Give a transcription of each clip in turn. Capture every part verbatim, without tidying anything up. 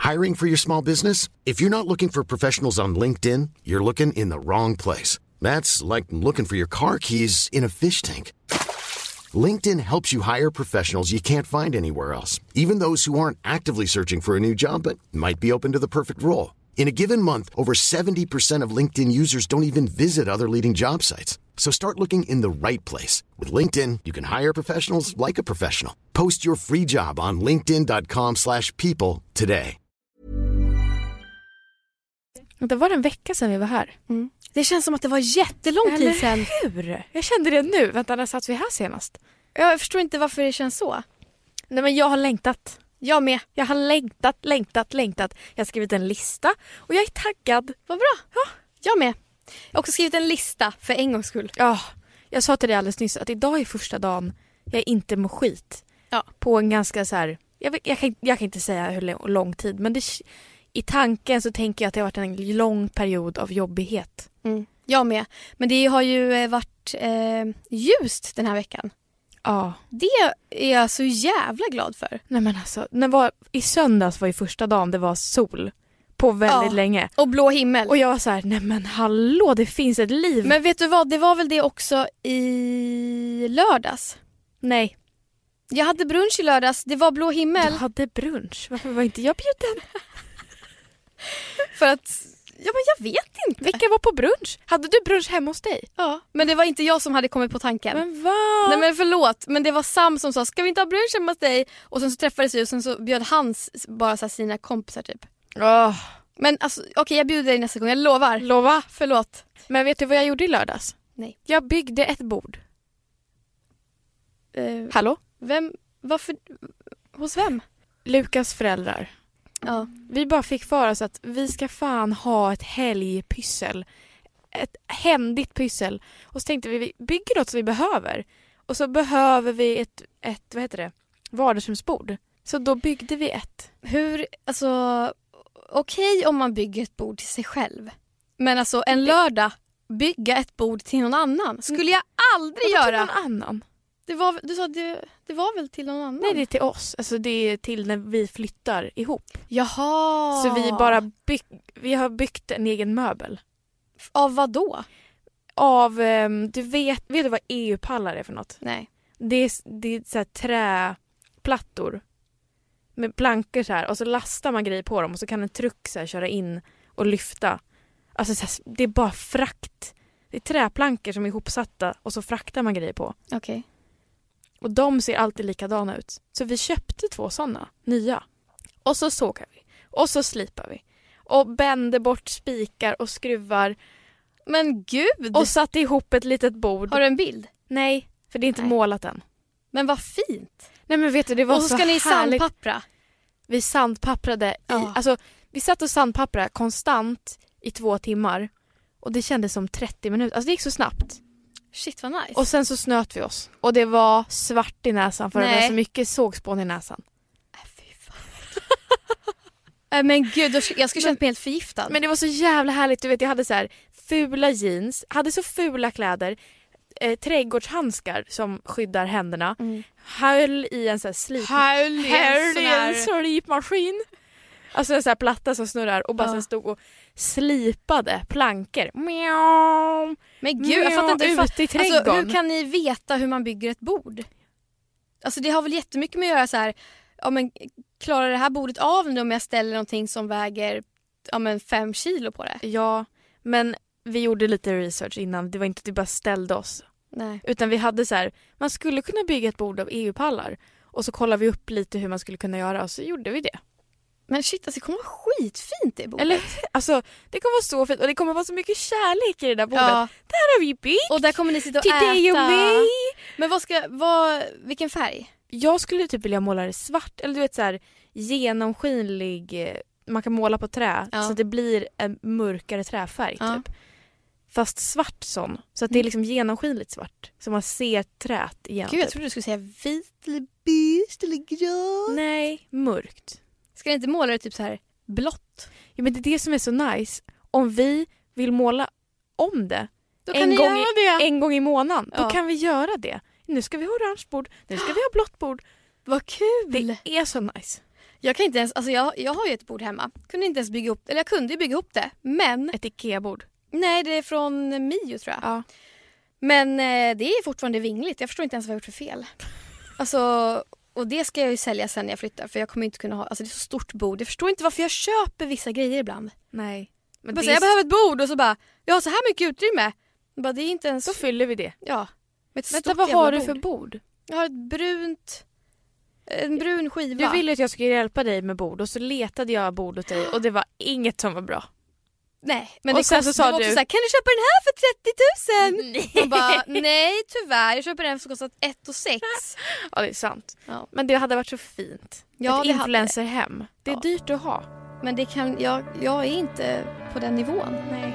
Hiring for your small business? If you're not looking for professionals on LinkedIn, you're looking in the wrong place. That's like looking for your car keys in a fish tank. LinkedIn helps you hire professionals you can't find anywhere else, even those who aren't actively searching for a new job but might be open to the perfect role. In a given month, over seventy percent of LinkedIn users don't even visit other leading job sites. So start looking in the right place. With LinkedIn, you can hire professionals like a professional. Post your free job on linkedin dot com slash people today. Det var en vecka sedan vi var här. Mm. Det känns som att det var jättelång Eller tid sedan. hur? Jag kände det nu. Vänta, när satt vi här senast? Jag förstår inte varför det känns så. Nej, men jag har längtat. Jag med. Jag har längtat, längtat, längtat. Jag har skrivit en lista och jag är taggad. Vad bra. Ja, jag med. Jag har också skrivit en lista för en gångs skull. Ja, jag sa till dig alldeles nyss att idag är första dagen jag inte mår skit. Ja. På en ganska så här... Jag, jag, kan, jag kan inte säga hur lång tid, men det, i tanken så tänker jag att det har varit en lång period av jobbighet. Mm. Jag med. Men det har ju varit eh, ljust den här veckan. Ja. Det är jag så jävla glad för. Nej, men alltså, när var, i söndags var ju första dagen det var sol på väldigt ja. länge. Och blå himmel. Och jag var så här, nej men hallå, det finns ett liv. Men vet du vad, det var väl det också i lördags? Nej. Jag hade brunch i lördags, det var blå himmel. Du hade brunch, varför var inte jag bjuden? För att, ja men jag vet inte. Vilka var på brunch? Hade du brunch hemma hos dig? Ja, men det var inte jag som hade kommit på tanken. Men vad? Nej men förlåt, men det var Sam som sa, ska vi inte ha brunch hemma hos dig? Och sen så träffades vi och sen så bjöd hans bara så här sina kompisar typ. Oh. Men alltså, okej okay, jag bjuder dig nästa gång, jag lovar. Lova? Förlåt. Men vet du vad jag gjorde i lördags? Nej. Jag byggde ett bord. Uh, Hallå? Vem, varför, hos vem? Lukas föräldrar. Ja. Vi bara fick för oss att vi ska fan ha ett helgpyssel. Ett händigt pyssel. Och så tänkte vi, vi bygger något som vi behöver. Och så behöver vi ett, ett vad heter det, vardagsrumsbord. Så då byggde vi ett. Hur, alltså, okej okay om man bygger ett bord till sig själv. Men alltså en lördag, bygga ett bord till någon annan. Skulle jag aldrig Vadå göra. till någon annan? Det var, du sa det, det var väl till någon annan? Nej, det är till oss. Alltså det är till när vi flyttar ihop. Jaha. Så vi bara byg, vi har byggt en egen möbel. Av vad då? Av, um, du vet, vet du vad E U-pallar är för något? Nej. Det är, det är så här träplattor med plankor så här. Och så lastar man grejer på dem och så kan en truck så här köra in och lyfta. Alltså så här, det är bara frakt. Det är träplankor som är ihopsatta och så fraktar man grejer på. Okej. Okay. Och de ser alltid likadana ut. Så vi köpte två sådana, nya. Och så sågar vi. Och så slipar vi. Och bänder bort spikar och skruvar. Men gud! Och satte ihop ett litet bord. Har du en bild? Nej, för det är inte Nej. målat än. Men vad fint! Nej men vet du, det var och så, så ska ni härligt. sandpappra. Vi sandpapprade i, ja. alltså vi satt och sandpapprade konstant i två timmar. Och det kändes som trettio minuter. Alltså det gick så snabbt. Shit vad nice. Och sen så snöt vi oss. Och det var svart i näsan för Nej. det var så mycket sågspån i näsan. Äh, fy fan. äh, men gud, jag ska känna mig helt förgiftad. Men det var så jävla härligt. Du vet, jag hade så här fula jeans. Hade så fula kläder. Eh, trädgårdshandskar som skyddar händerna. Mm. Höll i en så här slip... Höll i en sån här... slipmaskin. Alltså en sån här platta som snurrar. Och bara ja. så stod och slipade plankor. Mjau. Men gud, jag fattar inte. Ute i trädgården. Alltså, hur kan ni veta hur man bygger ett bord? Alltså det har väl jättemycket med att göra så här. Ja, men klarar det här bordet av nu om jag ställer någonting som väger ja, men fem kilo på det? Ja, men vi gjorde lite research innan. Det var inte att vi bara ställde oss. Nej. Utan vi hade så här, man skulle kunna bygga ett bord av E U-pallar. Och så kollade vi upp lite hur man skulle kunna göra och så gjorde vi det. Men shit, alltså det kommer vara skitfint det bordet. Eller, alltså, det kommer vara så fint och det kommer vara så mycket kärlek i det där bordet. Ja. Där har vi byggt. Och där kommer ni sitta och till äta. dig och mig. Men vad ska, vad, vilken färg? Jag skulle typ vilja måla det svart. Eller du vet så här, genomskinlig. Man kan måla på trä. Ja. Så att det blir en mörkare träfärg ja. typ. Fast svart sån. Så att det är liksom genomskinligt svart. Så man ser trät igen. Gud, jag typ. trodde du skulle säga vit eller beige eller grön. Nej, mörkt. Ska ni inte måla det typ så här blått? Ja, men det är det som är så nice. Om vi vill måla om det. Då kan en, ni gång göra i, det. en gång i månaden. Ja. Då kan vi göra det. Nu ska vi ha orange bord. Nu ska vi ha blått bord. Vad kul. Det är så nice. Jag kan inte ens, alltså jag, jag har ju ett bord hemma. Kunde inte ens bygga upp, eller jag kunde ju bygga ihop det. Men, Ett Ikea-bord. nej det är från Mio tror jag. Ja. Men eh, det är fortfarande vingligt. Jag förstår inte ens vad jag har gjort för fel. Alltså, och det ska jag ju sälja sen när jag flyttar. För jag kommer inte kunna ha, alltså det är så stort bord. Jag förstår inte varför jag köper vissa grejer ibland. Nej. Men Jag, bara, det så, är... jag behöver ett bord och så bara, jag har så här mycket utrymme. Jag bara, det är inte ens... Då fyller vi det. Ja. Med ett Vänta, stort vad jävla har du bord. för bord? Jag har ett brunt... En brun skiva. Du ville att jag skulle hjälpa dig med bord och så letade jag bord åt dig och det var inget som var bra. Nej, men Och det sen kostar så sa också du- så här, kan du köpa den här för trettio tusen? Nej. Man bara, nej tyvärr, jag köper den som kostar ett och sex. Ja, det är sant. Ja. Men det hade varit så fint. Ja, Ett det hade influencerhem. Det är Ja. dyrt att ha. Men det kan, jag, jag är inte på den nivån. Nej.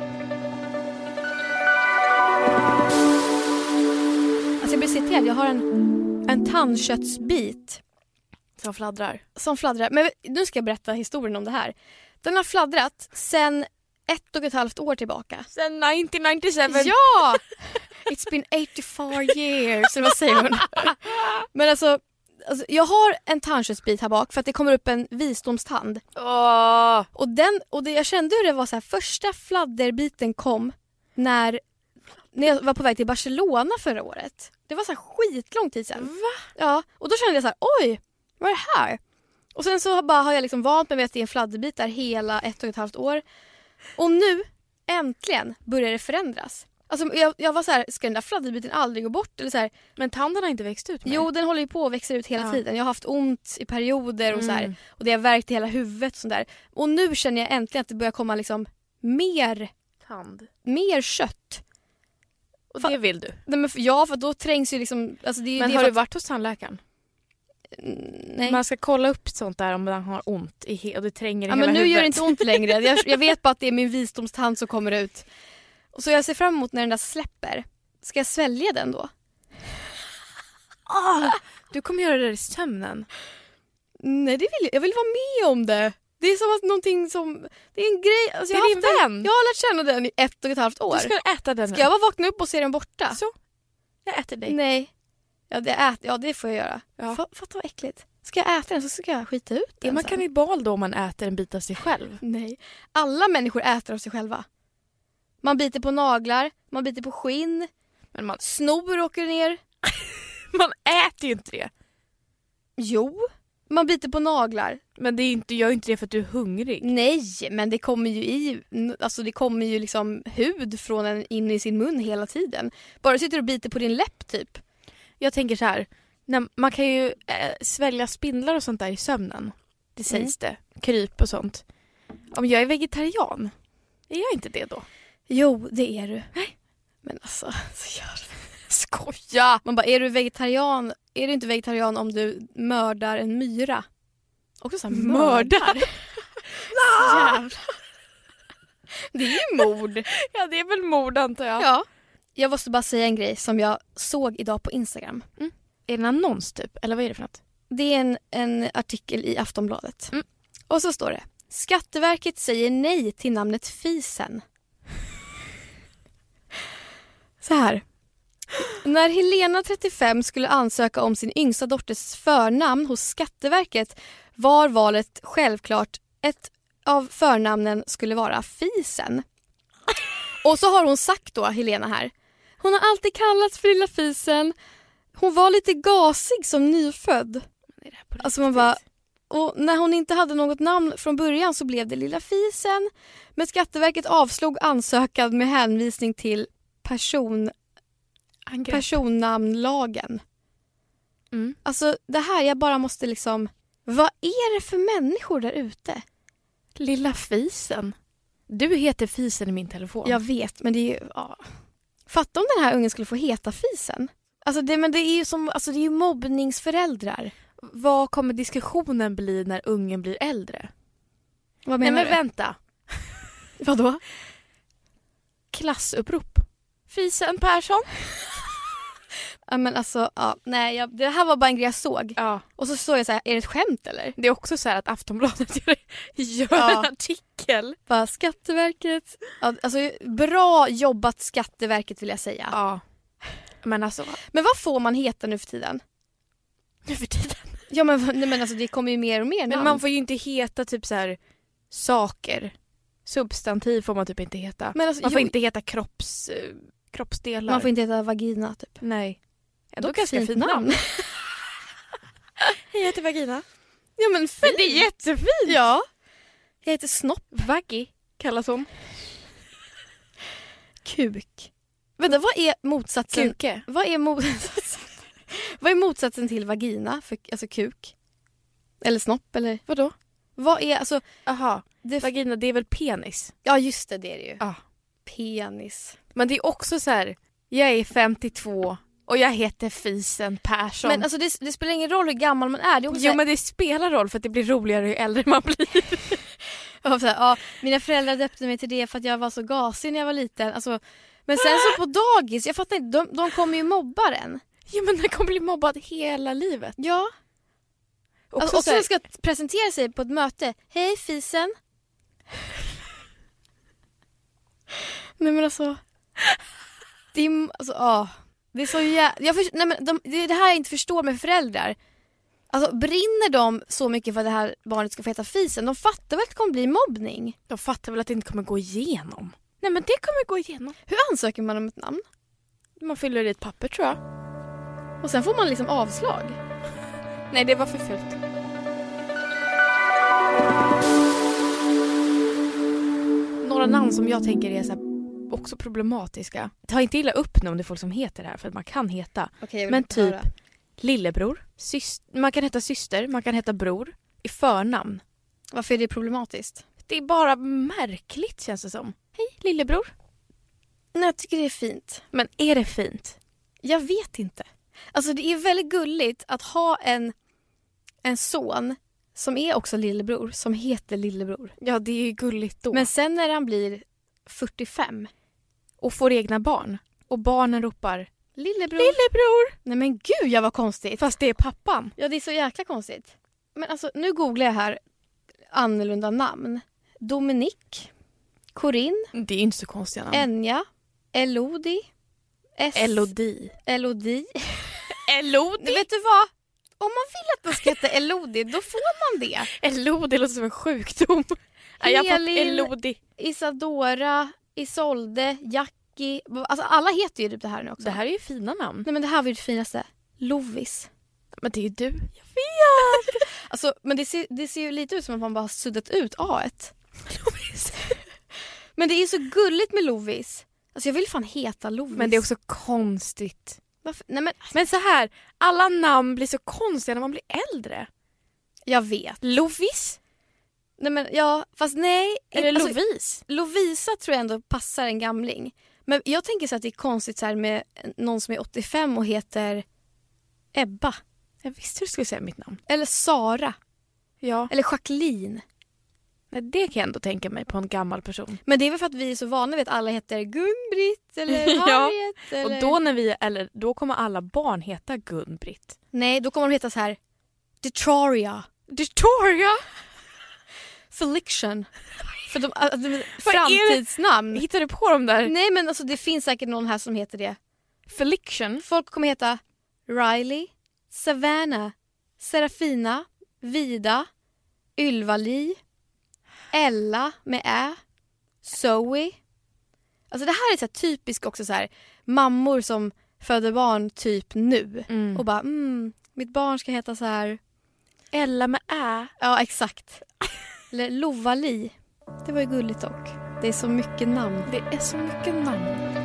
Alltså jag blir citerad, jag har en, en tandköttsbit Som fladdrar. som fladdrar. Men nu ska jag berätta historien om det här. Den har fladdrat sen ett och ett halvt år tillbaka. Sen nittonhundranittiosju. Ja! It's been eighty-four years, eller vad säger hon? Men alltså, alltså, jag har en tandköttsbit här bak för att det kommer upp en visdomstand. Åh. Och, den, och det, jag kände hur det var så här, första fladderbiten kom när, när jag var på väg till Barcelona förra året. Det var så här skitlång tid sedan. Va? Ja, och då kände jag så här, oj, vad är det här? Och sen så bara har jag liksom vant mig vid att det är en fladderbit där hela ett och ett halvt år. Och nu, äntligen, börjar det förändras. Alltså jag, jag var så här, ska den där fladderbiten aldrig gå bort? Eller så här, Men tanden har inte växt ut mer. jo, den håller ju på att växa ut hela Ja. tiden. Jag har haft ont i perioder och så här, Mm. och det har värkt i hela huvudet och sånt där. Och nu känner jag äntligen att det börjar komma liksom mer, Tand. mer kött. Och Fa- det vill du. Nej, men för, ja, för då trängs ju liksom... Alltså det, är- Men det är har för du varit hos tandläkaren? att- Nej. Man ska kolla upp sånt där om man har ont i he- och det tränger i Ja, hela men nu huvudet. gör det inte ont längre. Jag, jag vet bara att det är min visdomstand som kommer ut. Och så jag ser fram emot när den där släpper. Ska jag svälja den då? Ah, du kommer göra det där i sömnen. Nej, det vill jag. Jag vill vara med om det. Det är som att någonting som... Det är en grej. Alltså, Det jag, har är haft din den, vän. jag har lärt känna den i ett och ett halvt år. Du ska äta den. Ska jag bara vakna upp och se den borta? Så. Jag äter dig. Nej. Ja det, ät, ja, det får jag göra. Ja. F- Fatta vad äckligt. Ska jag äta den så ska jag skita ut den Är man sen. kannibal då om man äter en bit av sig själv? Nej. Alla människor äter av sig själva. Man biter på naglar, man biter på skinn, Men man, snor åker ner. man äter ju inte det. Jo, man biter på naglar. Men det är inte, gör ju inte det för att du är hungrig. Nej, men det kommer ju i, alltså det kommer ju liksom hud från en in i sin mun hela tiden. Bara du sitter och biter på din läpp typ. Jag tänker så här. När, man kan ju äh, svälja spindlar och sånt där i sömnen. Det sägs det. Kryp och sånt. Om jag är vegetarian, är jag inte det då? Jo, det är du. Nej. Men alltså, så gör det. Skoja! Man bara, är du vegetarian? Är du inte vegetarian om du mördar en myra? Också så här, Mördar? Jävlar. Det är ju mord. Ja, det är väl mord antar jag. Ja. Jag måste bara säga en grej som jag såg idag på Instagram. Är det en annons typ? Eller vad är det för något? Det är en, en artikel i Aftonbladet. Mm. Och så står det: Skatteverket säger nej till namnet Fisen. Så här. När Helena, trettiofem, skulle ansöka om sin yngsta dotters förnamn hos Skatteverket var valet självklart ett av förnamnen skulle vara Fisen. Och så har hon sagt då, Helena här. Hon har alltid kallats för lilla Fisen. Hon var lite gasig som nyfödd. Är det här på Alltså man bara, och när hon inte hade något namn från början så blev det lilla Fisen. Men Skatteverket avslog ansökan med hänvisning till person, Angrepp. personnamnlagen. Mm. Alltså det här, jag bara måste liksom, vad är det för människor där ute? Lilla Fisen. Du heter Fisen i min telefon. Jag vet, men det är ju, ja. Fatta om den här ungen skulle få heta Fisen. Alltså det, men det är ju som, alltså det är ju mobbningsföräldrar. Vad kommer diskussionen bli när ungen blir äldre? Vad Nej menar men du? vänta. Vadå? Klassupprop. Fisen Persson. Ja men alltså, ja, nej, jag, det här var bara en grej jag såg. Ja. Och så såg jag så här, är det ett skämt eller? Det är också så här att Aftonbladet gör, gör Ja. en artikel. Bara Skatteverket. Ja, alltså, bra jobbat Skatteverket vill jag säga. Ja. Men alltså, Men vad får man heta nu för tiden? nu för tiden. Ja men, nej, men alltså det kommer ju mer och mer namn. Men man får ju inte heta typ så här saker. Substantiv får man typ inte heta. Men alltså, man får jo, inte heta kropps, eh, kroppsdelar. Man får inte heta vagina typ. Nej. Ändå Ändå ganska fint namn. namn. Hej, jag heter Vagina. Ja men fint. Men det är jättefint. Ja. Jag heter Snopp. Vaggi kallas hon. Kuk. Vänta, vad är motsatsen? Kuke. Vad är motsatsen? Vad är motsatsen till vagina? För, alltså kuk? Eller snopp? Eller? Vadå? Vad är, alltså... Aha. Det, Vagina, det är väl penis? ja just det, det är det ju. Ja. Penis. Men det är också så här. Jag är femtiotvå och jag heter Fisen Persson. Men alltså det, det spelar ingen roll hur gammal man är. Det är också jo så här, men det spelar roll för att det blir roligare ju äldre man blir. ja, så här, ja, mina föräldrar döpte mig till det för att jag var så gasig när jag var liten. Alltså, men sen så på dagis, jag fattar inte, de, de kommer ju mobba den. Ja men den kommer bli mobbad hela livet. Ja. Också Alltså, och så här, sen ska presentera sig på ett möte. Hej Fisen. Nej men alltså. Det är, alltså, åh. Det är så jä... jag för... Nej, men de... Det är det här jag inte förstår med föräldrar. Alltså brinner de så mycket för att det här barnet ska få heta Fisen? De fattar väl att det kommer bli mobbning? de fattar väl att det inte kommer gå igenom. Nej men det kommer gå igenom. Hur ansöker man om ett namn? Man fyller i ett papper tror jag. Och sen får man liksom avslag. Nej det var för fult. Några namn som jag tänker är så här också problematiska. Ta inte illa upp nu om det är folk som heter det här för att man kan heta. Okej, men typ höra. Lillebror, syster, man kan heta syster, man kan heta bror i förnamn. Varför är det problematiskt? Det är bara märkligt känns det som. Hej lillebror. Nej, jag tycker det är fint. Men är det fint? Jag vet inte. Alltså det är väldigt gulligt att ha en, en son som är också lillebror, som heter lillebror. Ja, det är ju gulligt då. Men sen när han blir fyrtiofem och får egna barn och barnen ropar lillebror. Lillebror! Nej men gud, jag var konstigt. Fast det är pappan. Ja, det är så jäkla konstigt. Men alltså, nu googlar jag här annorlunda namn. Dominik, Corinne, Det är inte så konstiga namn. Enja, Elodie, S- Elodie. Elodie. Elodie? Vet du vad? Om man vill att den ska heta Elodie, då får man det. Elodie låter som en sjukdom. Nej, jag har fått Elin, Elodie. Isadora, Isolde, Jackie. Alltså alla heter ju typ det här nu också. Det här är ju fina namn. Nej men det här var ju det finaste. Lovis. Men det är ju du. Jag vet. Alltså, men det ser, det ser ju lite ut som att man bara har suddat ut A-et. Lovis. Men det är så gulligt med Lovis. Alltså jag vill fan heta Lovis. Men det är också konstigt. Varför? Nej men, Men så här, alla namn blir så konstiga när man blir äldre. jag vet. Lovis? Nej men ja, fast nej. Eller alltså, Lovise? Lovisa tror jag ändå passar en gamling. Men jag tänker så att det är konstigt så här med någon som är åttiofem och heter Ebba. Jag visste du skulle säga mitt namn. Eller Sara. Ja. Eller Jacqueline. Nej, det kan jag ändå tänka mig på en gammal person. Men det är väl för att vi är så vana vid att alla heter Gun-Britt eller Ja, Harriet. Eller... Och då när vi, eller då kommer alla barn heta Gun-Britt. Nej, då kommer de heta så här Detroria. Victoria! Feliction. För de, alltså, de framtidsnamn. Hittar du på dem där? Nej men alltså det finns säkert någon här som heter det. Feliction? Folk kommer heta Riley, Savannah, Serafina, Vida, Ylva-Li, Ella med Ä, Zoe. Alltså det här är så här typiskt också så här mammor som föder barn typ nu Mm. och bara mm, mitt barn ska heta så här. Ella med Ä. Ja, exakt. Eller Lova-Li. Det var ju gulligt dock. Det är så mycket namn. Det är så mycket namn.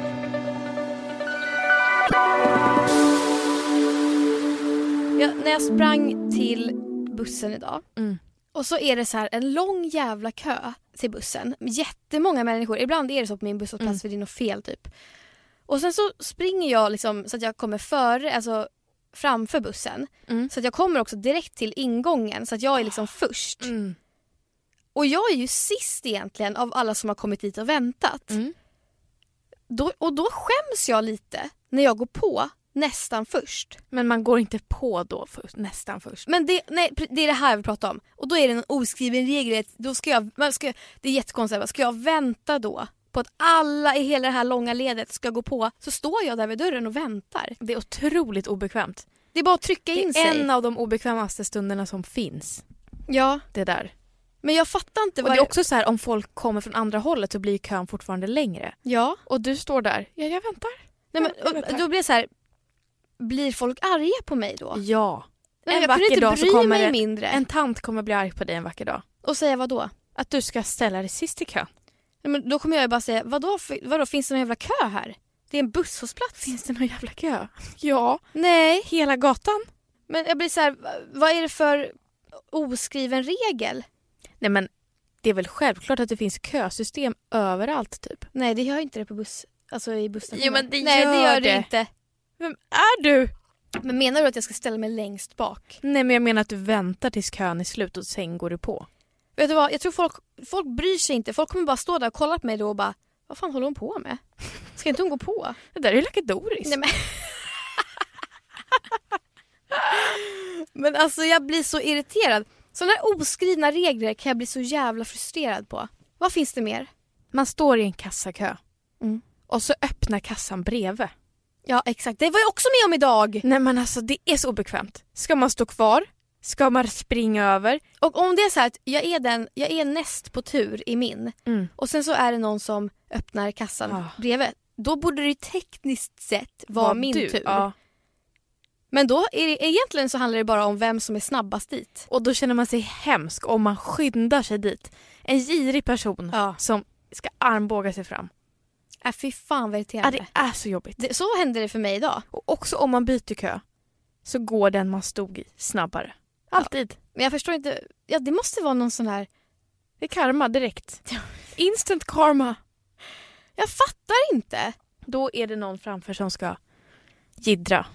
Ja, när jag sprang till bussen idag Mm. och så är det så här en lång jävla kö till bussen. Jättemånga människor. Ibland är det så på min busshållplats Mm. för det är något fel typ. Och sen så springer jag liksom så att jag kommer före, alltså framför bussen. Mm. Så att jag kommer också direkt till ingången så att jag är liksom först. Mm. Och jag är ju sist egentligen av alla som har kommit dit och väntat. Mm. Då, och då skäms jag lite när jag går på nästan först. Men man går inte på då först, nästan först. Men det, nej, det är det här vi pratar om. Och då är det en oskriven regel. Då ska jag, man ska, det är jättekonstigt. Ska jag vänta då på att alla i hela det här långa ledet ska gå på, så står jag där vid dörren och väntar. Det är otroligt obekvämt. Det är bara att trycka in Det är sig. en av de obekvämaste stunderna som finns. Ja, Det där. men jag fattar inte Och vad det är också så här, om folk kommer från andra hållet så blir kön fortfarande längre. Ja. Och du står där. Ja, jag väntar. Nej, men, Jag väntar. och, då blir det så här, blir folk arga på mig då? Ja. Nej, en jag kunde vacker inte dag så bry kommer mig det- mindre. En tant kommer bli arg på dig en vacker dag. Och säga vad då? Att du ska ställa dig sist i kön. Nej, men då kommer jag ju bara säga, vadå, vadå, finns det någon jävla kö här? Det är en busshållplats. Finns det någon jävla kö? Ja. Nej, Hela gatan. men jag blir så här, vad är det för oskriven regel? Nej, men det är väl självklart att det finns kösystem överallt typ. Nej, det gör inte det på buss, alltså i busstationen. Jo, men det Nej, det gör gör det det. inte. Vem är du? Men menar du att jag ska ställa mig längst bak? Nej, men jag menar att du väntar tills kön är slut och sen går du på. Vet du vad, jag tror folk, folk bryr sig inte. Folk kommer bara stå där och kolla på mig då och bara, vad fan håller hon på med? Ska inte hon gå på? Det där är ju Lakadoris. Nej, men... men alltså jag blir så irriterad. Sådana här oskrivna regler kan jag bli så jävla frustrerad på. Vad finns det mer? Man står i en kassakö. Mm. Och så öppnar kassan bredvid. Ja, exakt. Det var jag också med om idag. Nej, men alltså det är så obekvämt. Ska man stå kvar? Ska man springa över? Och om det är så här att jag är, den, jag är näst på tur i min Mm. och sen så är det någon som öppnar kassan Ah. bredvid. Då borde det ju tekniskt sett vara Var min du? tur. Ja. Men då är det, egentligen så handlar det bara om vem som är snabbast dit. Och då känner man sig hemsk om man skyndar sig dit. En girig person Ja. som ska armbåga sig fram. Äh, fy fan vad Ja, irriterande. det är så jobbigt. det, så hände det för mig idag. Och också om man byter kö så går den man stod i snabbare. Alltid. Men jag förstår inte. Ja, det måste vara någon sån här. Det är karma direkt. Instant karma. Jag fattar inte. Då är det någon framför som ska jiddra.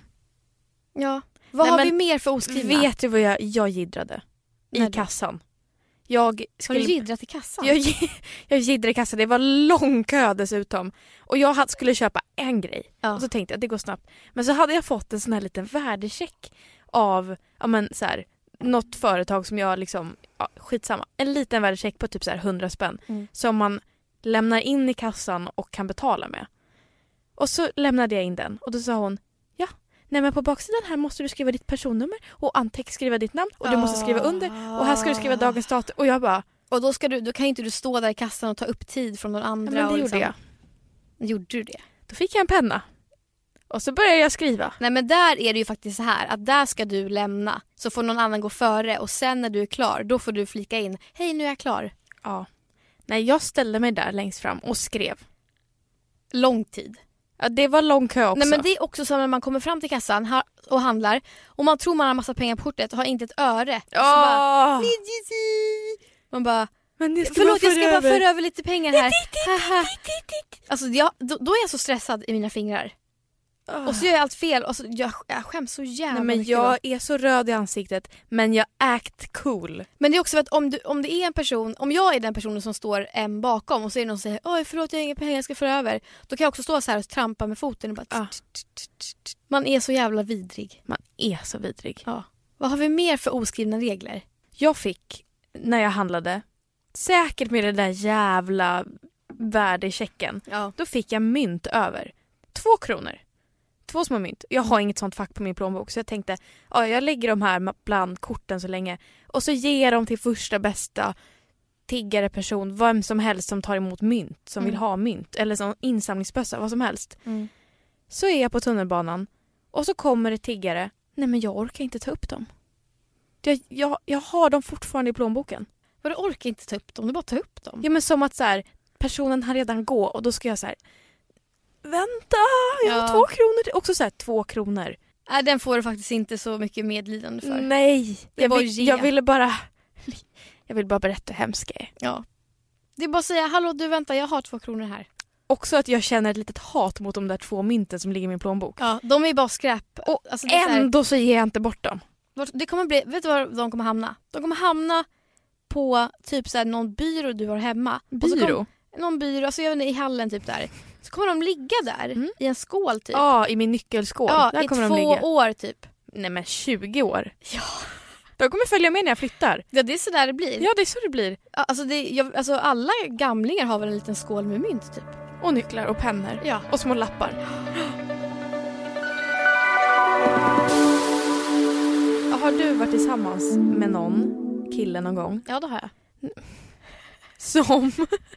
Ja. Vad Nej, har men vi mer för oskrivna? Vet du vad jag, jag jiddrade? Nej, I kassan. Jag Har skulle... du jiddrat i kassan? Jag, jag jiddrade i kassan. Det var lång kö dessutom. Och jag hade, skulle köpa en grej. Ja. Och så tänkte jag att det går snabbt. Men så hade jag fått en sån här liten värdecheck av ja, men, så här, något företag som jag liksom, ja, skitsamma. En liten värdecheck på typ så här hundra spänn. Mm. Som man lämnar in i kassan och kan betala med. Och så lämnade jag in den. Och då sa hon, ja, nej men på baksidan här måste du skriva ditt personnummer. Och anteckna skriva ditt namn. Och du måste skriva under. Och här ska du skriva dagens datum. Och jag bara, Och då, ska du, då kan inte du stå där i kassan och ta upp tid från någon ja, andra. men det och gjorde liksom... jag. Gjorde du det? Då fick jag en penna. Och så började jag skriva. Nej, men där är det ju faktiskt så här att där ska du lämna. Så får någon annan gå före och sen när du är klar då får du flika in. Hej, nu är jag klar. Ja. Nej, jag ställde mig där längst fram och skrev. Lång tid. Ja, det var lång kö också. Nej, men det är också så när man kommer fram till kassan ha- och handlar och man tror man har massa pengar på kortet och har inte ett öre. Och så bara, Åh! man bara, Men det ska förlåt man jag ska bara över. föra över lite pengar här. Haha. Alltså jag, då, då är jag så stressad i mina fingrar. Och så gör jag allt fel och så, jag, jag skäms så jävla Nej, men mycket jag då. är så röd i ansiktet. Men jag act cool. Men det är också för att om, du, om det är en person, om jag är den personen som står en bakom och så är det någon som säger oj förlåt jag har inga pengar jag ska föra över. Då kan jag också stå så här och trampa med foten och bara Ah. man är så jävla vidrig. Man är så vidrig. Ja. Vad har vi mer för oskrivna regler? Jag fick, när jag handlade, säkert med den där jävla värdechecken. Ja. Då fick jag mynt över. Två kronor. Två små mynt. Jag har inget sånt fack på min plånbok så jag tänkte ja, jag lägger de här bland korten så länge. Och så ger jag dem till första bästa tiggare person, vem som helst som tar emot mynt, som Mm. vill ha mynt. Eller som insamlingsbössa, vad som helst. Mm. Så är jag på tunnelbanan och så kommer det tiggare. Nej men jag orkar inte ta upp dem. Jag, jag, jag har dem fortfarande i plånboken. Vad du orkar inte ta upp dem, du bara ta upp dem. Ja men som att så här, personen har redan gå och då ska jag så här. Vänta, jag har Ja. två kronor. till." Också så här, två kronor. Nej, den får du faktiskt inte så mycket medlidande för. Nej, Det jag, var vill, ge. jag ville bara jag vill bara berätta hur hemskt jag är. Ja. Det är bara att säga, hallå du vänta, jag har två kronor här. Också att jag känner ett litet hat mot de där två mynten som ligger i min plånbok. Ja, de är bara skräp. Och alltså, det, är så här, ändå så ger jag inte bort dem. det kommer bli, vet du var de kommer hamna? De kommer hamna på typ så här, någon byrå du har hemma. Och så Byrå? Kom, någon byrå, alltså jag vet inte, i hallen typ där. Så kommer de ligga där Mm. i en skål typ. Ja, i min nyckelskål. Ja, där i kommer två de ligga. år typ. Nej men tjugo år. Ja. De kommer följa med när jag flyttar. Ja, det är så där det blir. Ja, det är så det blir. Alltså, det, jag, alltså alla gamlingar har väl en liten skål med mynt typ. Och nycklar och pennor. Ja. Och små lappar. har du varit tillsammans med någon kille någon gång? Ja, det har jag. Som,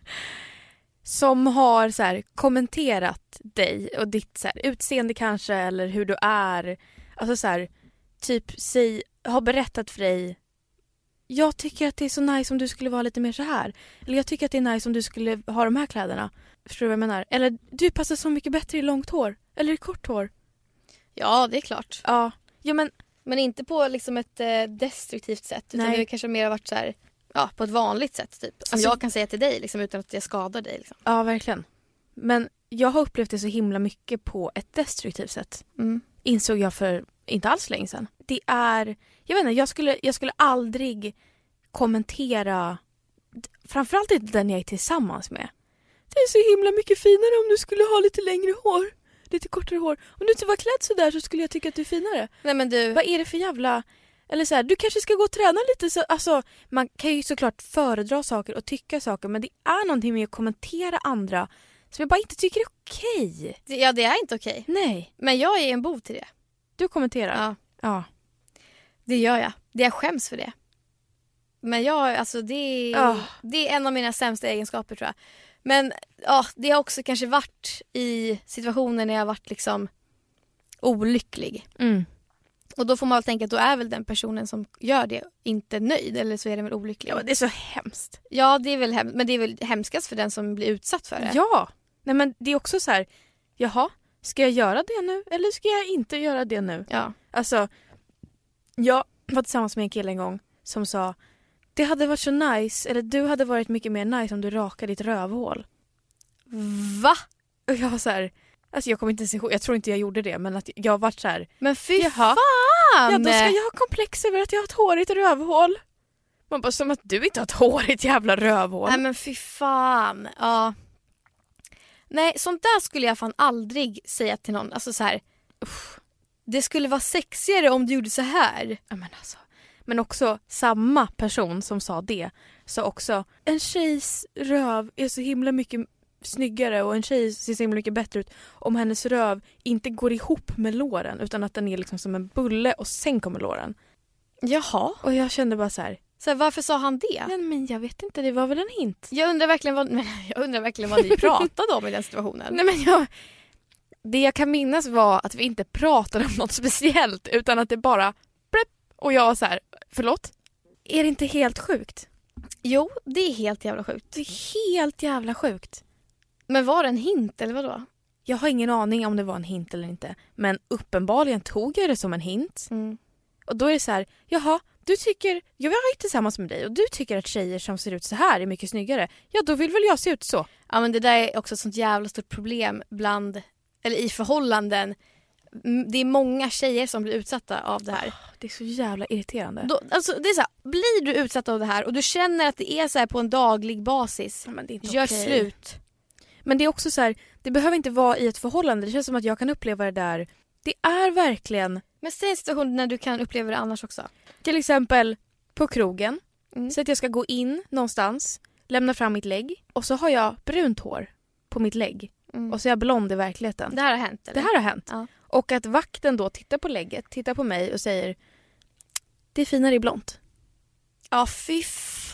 som har så här, kommenterat dig och ditt så här, utseende kanske, eller hur du är. Alltså så här, typ säg, har berättat för dig, jag tycker att det är så nice om du skulle vara lite mer så här. Eller jag tycker att det är nice om du skulle ha de här kläderna. Förstår du vad jag menar? Eller du passar så mycket bättre i långt hår. Eller i kort hår. Ja, det är klart. Ja, ja men... Men inte på liksom ett eh, destruktivt sätt. Utan Nej. det kanske mer har varit så här, ja, på ett vanligt sätt typ. Som Alltså, jag kan säga till dig liksom, utan att jag skadar dig. Liksom. Ja, verkligen. Men jag har upplevt det så himla mycket på ett destruktivt sätt. Mm. Insåg jag för inte alls länge sedan. Det är... Jag vet inte, jag skulle, jag skulle aldrig kommentera... Framförallt inte den jag är tillsammans med. Det är så himla mycket finare om du skulle ha lite längre hår. Lite kortare hår. Om du inte var klädd så där så skulle jag tycka att du är finare. Nej, men du... Vad är det för jävla... Eller så här, du kanske ska gå och träna lite. Så, alltså, man kan ju såklart föredra saker och tycka saker. Men det är någonting med att kommentera andra som jag bara inte tycker är okej. Det, ja, det är inte okej. Nej. Men jag är en bov till det. Du kommenterar? Ja. Ja. Det gör jag. Det jag skäms för det. Men jag, alltså det är, Oh. det är en av mina sämsta egenskaper tror jag. Men ja, det har också kanske varit i situationer när jag har varit liksom olycklig. Mm. Och då får man väl tänka att då är väl den personen som gör det inte nöjd, eller så är den väl olycklig. Ja, men det är så hemskt. Ja, det är väl hem- men det är väl hemskast för den som blir utsatt för det. Ja. Nej, men det är också så här, jaha, ska jag göra det nu eller ska jag inte göra det nu? Ja. Alltså, jag var tillsammans med en kille en gång som sa, det hade varit så nice, eller du hade varit mycket mer nice om du rakade ditt rövhål. Va? Och jag var så här, alltså jag kommer inte ens ihåg, jag tror inte jag gjorde det, men att jag har varit så här, Men fy jaha, fan! ja då ska jag ha komplex över att jag har ett hårigt rövhål. Man bara, som att du inte har ett hårigt jävla rövhål. Nej men fy fan. Ja. Nej, sånt där skulle jag fan aldrig säga till någon. Alltså så här, uff, det skulle vara sexigare om du gjorde så här. Ja, men, alltså. men också samma person som sa det sa också, en tjejs röv är så himla mycket snyggare och en tjej ser så himla mycket bättre ut om hennes röv inte går ihop med låren utan att den är liksom som en bulle och sen kommer låren. Jaha. Och jag kände bara så här, Så här, varför sa han det? men, men jag vet inte, det var väl en hint. Jag undrar verkligen vad, men jag undrar verkligen vad ni pratade om i den situationen. Nej, men jag, det jag kan minnas var att vi inte pratade om något speciellt utan att det bara blepp, och jag var så här, förlåt? Är det inte helt sjukt? Jo, det är helt jävla sjukt. Det är helt jävla sjukt. Men var det en hint eller vad då? Jag har ingen aning om det var en hint eller inte. Men uppenbarligen tog jag det som en hint. Mm. Och då är det så här, jaha, du tycker, jag är ju tillsammans med dig och du tycker att tjejer som ser ut så här är mycket snyggare. Ja, då vill väl jag se ut så. Ja, men det där är också ett sånt jävla stort problem bland, eller i förhållanden. Mm, det är många tjejer som blir utsatta av det här. Det är så jävla irriterande. Då, alltså, det är så här, blir du utsatt av det här och du känner att det är så här på en daglig basis, Ja, men det är inte gör okej. slut. Men det är också så här, det behöver inte vara i ett förhållande. Det känns som att jag kan uppleva det där. Det är verkligen, Men säg en situation när du kan uppleva det annars också. till exempel på krogen. Mm. Så att jag ska gå in någonstans, lämna fram mitt lägg och så har jag brunt hår på mitt lägg. Mm. Och så är jag blond i verkligheten. Det här har hänt eller? Det här har hänt. Ja. Och att vakten då tittar på lägget, tittar på mig och säger, det är finare i blont. Ja, fy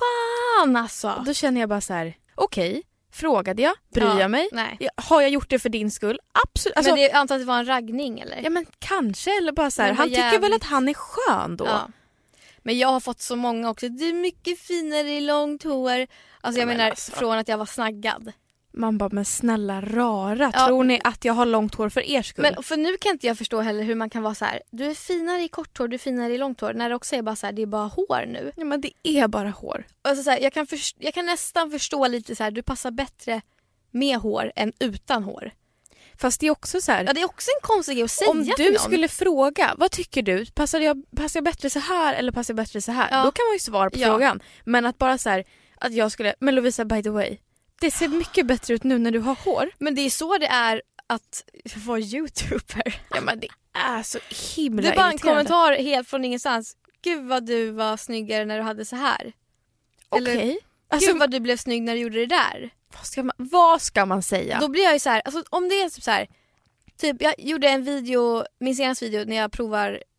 fan alltså. Och då känner jag bara så här, okej, frågade jag, bryr Ja, jag mig? Nej. Ja, har jag gjort det för din skull? Absolut. Alltså, Men det, jag antar att det var en raggning eller? ja men kanske, eller bara så här, Men vad han tycker jävligt. väl att han är skön då. Ja. Men jag har fått så många också. Det är mycket finare i långt hår. Alltså jag Ja, men menar alltså. från att jag var snaggad. Man bara, men snälla rara, Ja. tror ni att jag har långt hår för er skull? Men för nu kan inte jag förstå heller hur man kan vara så här. Du är finare i kort hår, du är finare i långt hår. När det också är bara så här, det är bara hår nu. Ja, men det är bara hår. Alltså så här, jag, kan först- jag kan nästan förstå lite så här, du passar bättre med hår än utan hår. Fast det är också så här, Ja, det är också en konstig grej att säga om till du någon. skulle fråga, vad tycker du? Passar jag, passar jag bättre så här eller passar jag bättre så här? Ja. Då kan man ju svara på Ja. frågan. Men att bara så här, att jag skulle, men Lovisa, by the way, det ser mycket bättre ut nu när du har hår. Men det är så det är att vara youtuber. Ja, men det är så himla Det är bara en irriterande. kommentar helt från ingenstans. Gud vad du var snyggare när du hade så här. Okej. Eller, Alltså, Gud vad du blev snygg när du gjorde det där. vad, ska man, vad ska man säga? Då blir jag ju så här, alltså om det är typ så här, typ jag gjorde en video, min senaste video när jag provar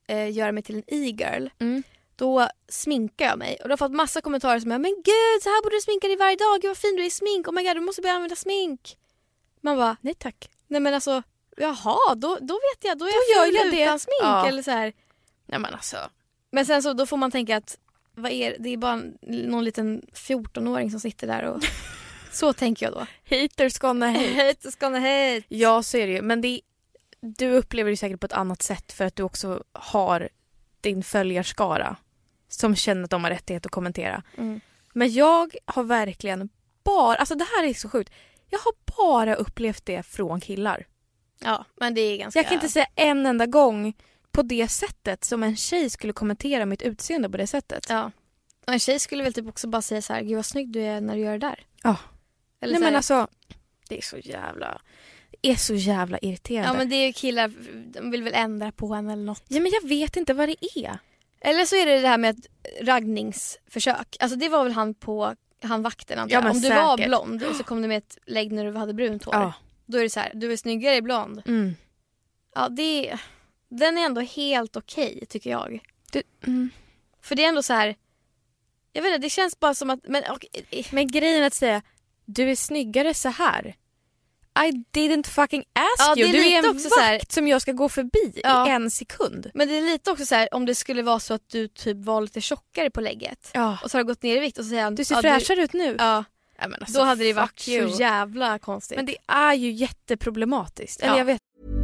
eh, göra mig till en e-girl. Mm. Då sminkar jag mig. Och då har fått massa kommentarer som är, men gud, så här borde du sminka dig varje dag. Gud vad fin du är i smink. Oh my god, du måste börja använda smink. Man bara, Nej tack. nej men alltså, jaha, då, då vet jag. Då är Då jag gör jag full det. utan smink. Ja. Eller så här. Nej men alltså. Men sen så då får man tänka att vad är, det är bara en, någon liten fjortonåring som sitter där och så tänker jag då. Haters gonna hate. Haters gonna hate. Ja, så är det ju. Men det, du upplever det säkert på ett annat sätt för att du också har din följarskara som känner att de har rättighet att kommentera. Mm. Men jag har verkligen bara, alltså det här är så sjukt. Jag har bara upplevt det från killar. Ja, men det är ganska... Jag kan inte säga en enda gång på det sättet som en tjej skulle kommentera mitt utseende på det sättet. Ja. Och en tjej skulle väl typ också bara säga så här, gud vad snygg du är när du gör det där. Ja. Eller Nej så här, men alltså, det är så jävla, det är så jävla irriterande. ja men det är ju killar, de vill väl ändra på en eller något. Ja men jag vet inte vad det är. Eller så är det det här med ett raggningsförsök. Alltså det var väl han på, han vakten antar Ja, jag. men Om du var säkert. blond och så kom du med ett lägg när du hade brunt hår. Ja. Då är det så här, du är snyggare i blond. Mm. Ja, det den är ändå helt okej tycker jag. Du, mm. För det är ändå så här, jag vet inte, det känns bara som att, men, och, Men grejen är att säga, du är snyggare så här. I didn't fucking ask Ja, det you. är Du är lite en också vakt så här- som jag ska gå förbi Ja. i en sekund. men det är lite också så här, om det skulle vara så att du typ var lite tjockare på lägget. Ja. Och så har du gått ner i vikt och så säger han, Du ser ja, fräschare ut nu. Ja, Ja, men alltså, då hade det varit fuck you. så jävla konstigt. Men det är ju jätteproblematiskt. Eller Ja. jag vet.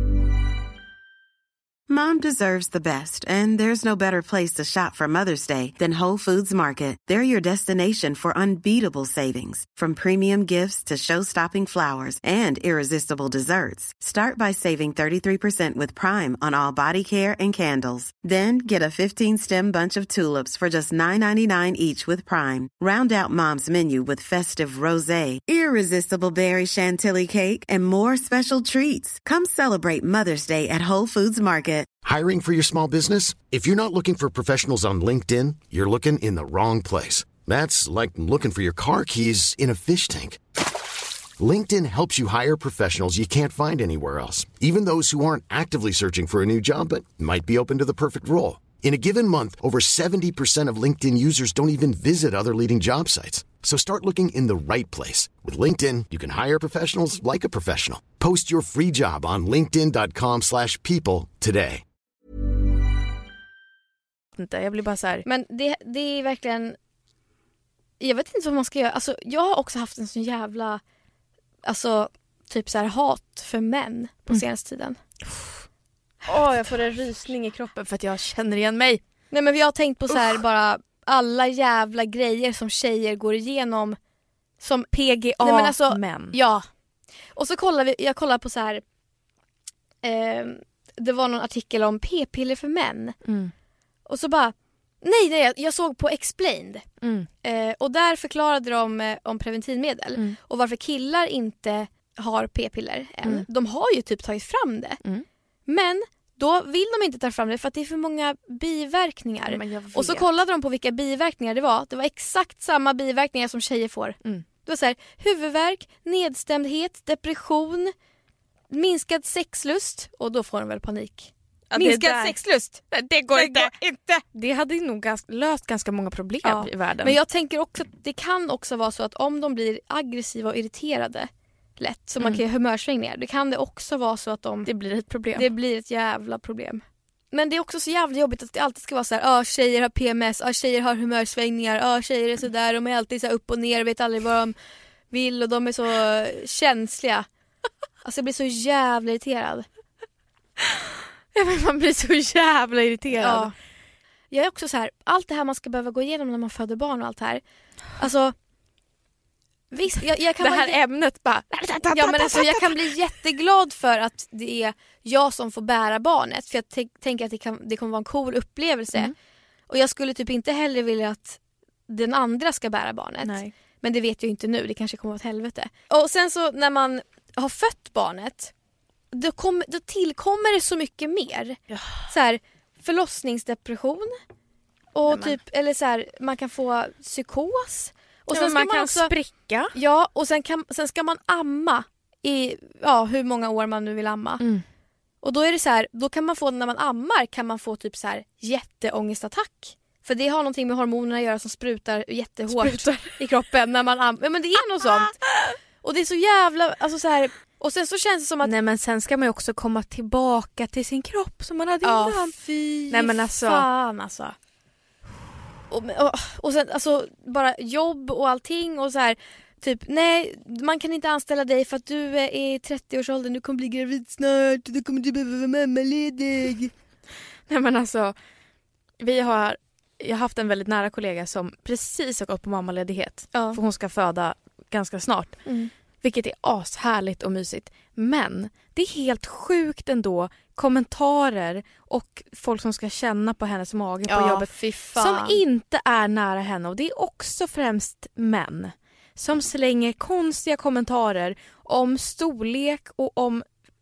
Mom deserves the best, and there's no better place to shop for Mother's Day than Whole Foods Market. They're your destination for unbeatable savings, from premium gifts to show-stopping flowers and irresistible desserts. Start by saving thirty-three percent with Prime on all body care and candles. Then get a fifteen-stem bunch of tulips for just nine ninety-nine each with Prime. Round out Mom's menu with festive rosé, irresistible berry chantilly cake, and more special treats. Come celebrate Mother's Day at Whole Foods Market. Hiring for your small business? If you're not looking for professionals on LinkedIn, you're looking in the wrong place. That's like looking for your car keys in a fish tank. LinkedIn helps you hire professionals you can't find anywhere else, even those who aren't actively searching for a new job but might be open to the perfect role. In a given month, over seventy percent of LinkedIn users don't even visit other leading job sites. So start looking in the right place. With LinkedIn, you can hire professionals like a professional. Post your free job on linkedin dot com slash people today. Inte. Jag blir bara så här. Men det, det är verkligen, jag vet inte vad man ska göra. Alltså, jag har också haft en sån jävla, alltså typ så här hat för män på Mm. senaste tiden. Åh, jag får en rysning i kroppen för att jag känner igen mig. Nej men vi har tänkt på så här bara alla jävla grejer som tjejer går igenom som P G A Nej, men alltså, män. Ja. Och så kollar vi, jag kollar på så här eh, det var någon artikel om p-piller för män. Mm. Och så bara nej, nej jag såg på Explained. Mm. Eh, och där förklarade de eh, om preventivmedel Mm. och varför killar inte har p-piller än. Mm. De har ju typ tagit fram det. Mm. Men då vill de inte ta fram det för att det är för många biverkningar. Men jag vet. Och så kollade de på vilka biverkningar det var. Det var exakt samma biverkningar som tjejer får. Mm. Det var så här, huvudvärk, nedstämdhet, depression, minskad sexlust. Och då får de väl panik. Ja, det minskad där- sexlust. Det går Det inte. går inte. Det hade nog ganska, löst ganska många problem Ja. i världen. Men jag tänker också att det kan också vara så att om de blir aggressiva och irriterade lätt, så man Mm. kan ju humörsvängningar, det kan det också vara så att de, Det blir ett problem. det blir ett jävla problem. Men det är också så jävla jobbigt att det alltid ska vara så här, ja tjejer har P M S, ja tjejer har humörsvängningar, ja tjejer är så där, de är alltid så här upp och ner, vet aldrig vad de vill och de är så känsliga. Alltså jag blir så jävla irriterad. Ja, men man blir så jävla irriterad. Ja. Jag är också så här, allt det här man ska behöva gå igenom när man föder barn och allt det här. Alltså visst, jag, jag kan Det vara här jä- ämnet bara... Ja, men alltså, jag kan bli jätteglad för att det är jag som får bära barnet. För jag t- tänker att det, kan, det kommer vara en cool upplevelse. Mm. Och jag skulle typ inte heller vilja att den andra ska bära barnet. Nej. Men det vet jag inte nu, det kanske kommer att vara ett helvete. Och sen så när man har fött barnet, då, kom, då tillkommer det så mycket mer. Ja. Så här, förlossningsdepression. Och Nej, men- typ, eller så här, man kan få psykos. Och Och sen sen ska man man kan också, spricka. ja, och sen, kan, sen ska man amma i ja, hur många år man nu vill amma. Mm. Och då är det så här, då kan man få, när man ammar kan man få typ så här jätteångestattack. För det har någonting med hormonerna att göra som sprutar jättehårt sprutar. i kroppen när man ammar. Men det är något sånt. Och det är så jävla, alltså så här, och sen så känns det som att... Nej, men sen ska man ju också komma tillbaka till sin kropp som man hade ja, innan. fy Nej, men alltså... fan alltså. Och, och, och sen alltså bara jobb och allting och så här... Typ, nej, man kan inte anställa dig för att du är i trettio-årsåldern, du kommer bli gravid snart, du kommer du behöva vara mammaledig. Nej, men alltså, vi har, jag har haft en väldigt nära kollega som precis har gått på mammaledighet. Ja. För hon ska föda ganska snart. Mm. Vilket är ashärligt och mysigt. Men det är helt sjukt ändå, kommentarer och folk som ska känna på hennes mage på Ja, jobbet. fy fan. Som inte är nära henne. Och det är också främst män. Som slänger konstiga kommentarer om storlek och om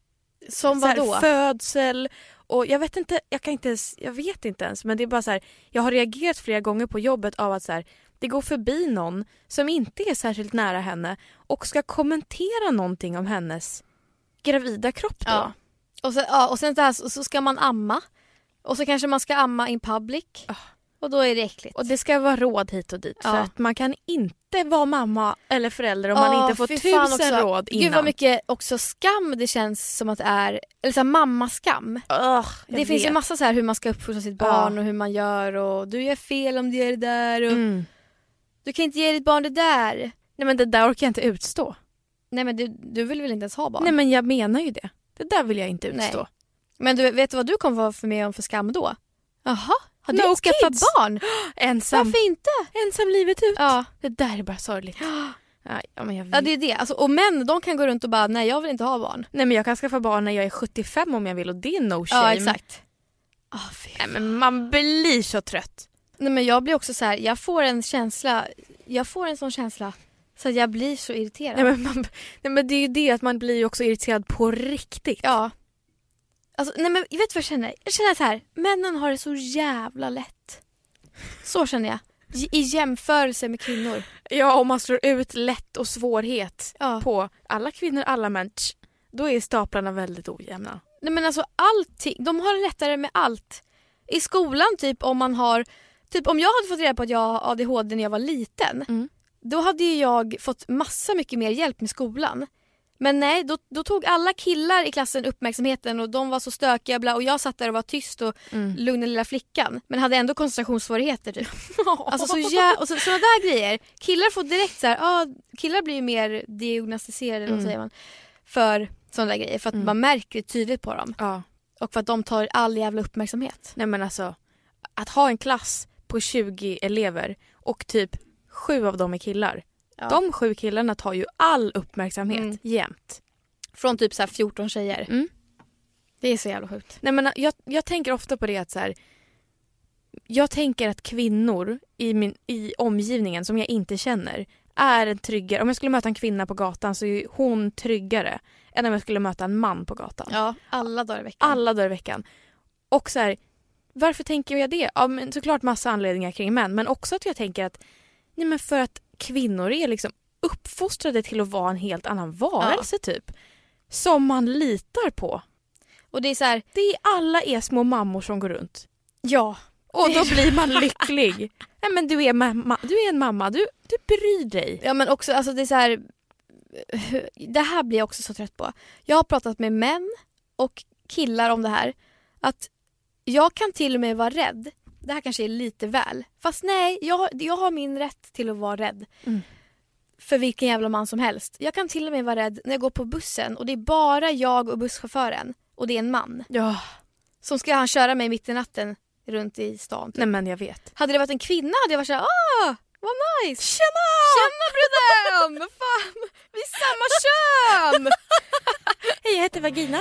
Som så här, vadå? födsel. Och jag vet inte, jag kan inte ens, jag vet inte ens. Men det är bara så här, jag har reagerat flera gånger på jobbet av att så här, det går förbi någon som inte är särskilt nära henne och ska kommentera någonting om hennes gravida kropp då. Ja. Och sen, ja, och sen där, så, så ska man amma. Och så kanske man ska amma in public. Oh. Och då är det äckligt. Och det ska vara råd hit och dit. Ja. För att man kan inte vara mamma eller förälder om Ja, man inte får fy fan tusen också. råd innan. Gud vad mycket också skam det känns som att det är. Eller så här, mammaskam. Ugh, Det finns ju vet. massa så här hur man ska uppfostra sitt barn Ja. och hur man gör. Och du gör fel om du gör det där. Och Mm. du kan inte ge ditt barn det där. Nej, men det där orkar jag inte utstå. Nej men du, du vill väl inte ens ha barn? Nej, men jag menar ju det. Det där vill jag inte utstå. Nej. Men du vet vad du kommer vara för med om för skam då? Jaha, har du No inte skaffat kids. barn? Ensam. Varför inte? Ensam livet ut. Ja. Det där är bara sorgligt. Ja, ja, men jag vet. Ja det är det. Alltså, och män de kan gå runt och bara nej jag vill inte ha barn. Nej, men jag kan skaffa barn när jag är sjuttiofem om jag vill och det är no shame. Ja exakt. Oh, Nej, men man blir så trött. Nej men jag blir också så här, jag får en känsla, jag får en sån känsla så att jag blir så irriterad. Nej, men, man, nej, men det är ju det att man blir ju också irriterad på riktigt. Ja. Alltså, nej men jag vet vad jag känner. Jag känner så här, männen har det så jävla lätt. Så känner jag. I, i jämförelse med kvinnor. Ja, om man slår ut lätt och svårhet Ja. på alla kvinnor, alla män, tsch, då är staplarna väldigt ojämna. Nej men alltså allting, de har det lättare med allt. I skolan typ om man har, typ om jag hade fått reda på att jag har A D H D när jag var liten. Mm. Då hade ju jag fått massa mycket mer hjälp med skolan. Men nej, då, då tog alla killar i klassen uppmärksamheten och de var så stökiga bla, och jag satt där och var tyst och Mm. lugna lilla flickan. Men hade ändå koncentrationssvårigheter typ. Alltså så jä- och så, sådana där grejer. Killar får direkt så här, ah, killar blir ju mer diagnostiserade eller vad Mm. säger man, för sådana där grejer. För att Mm. man märker det tydligt på dem. Ja. Och för att de tar all jävla uppmärksamhet. Nej, men alltså, att ha en klass på tjugo elever och typ sju av dem är killar. Ja. De sju killarna tar ju all uppmärksamhet Mm. jämt. Från typ så här fjorton tjejer. Mm. Det är så jävla sjukt. Nej, men jag, jag tänker ofta på det att så här, jag tänker att kvinnor i, min, i omgivningen som jag inte känner är en tryggare. Om jag skulle möta en kvinna på gatan så är hon tryggare än om jag skulle möta en man på gatan. Ja, alla dagar i veckan. Alla dagar i veckan. Och så här, varför tänker jag det? Ja, men såklart massa anledningar kring män, men också att jag tänker att nej, men för att kvinnor är liksom uppfostrade till att vara en helt annan varelse typ. Som man litar på. Och det är så här, Det är alla är små mammor som går runt. ja. Och då blir man lycklig. Nej, men du är, mamma, du är en mamma, du, du bryr dig. Ja men också, alltså det är så här, det här blir jag också så trött på. Jag har pratat med män och killar om det här. Att jag kan till och med vara rädd. Det här kanske är lite väl. Fast nej, jag, har- jag har min rätt till att vara rädd. Mm. För vilken jävla man som helst. Jag kan till och med vara rädd när jag går på bussen. Och det är bara jag och busschauffören. Och det är en man. Ja, Som ska han köra mig mitt i natten runt i stan. Typ. nej men jag vet. Hade det varit en kvinna hade jag varit såhär, ah, vad nice. Tjena! Tjena bruden! Fan, vi är samma kön! Hej, jag heter Vagina.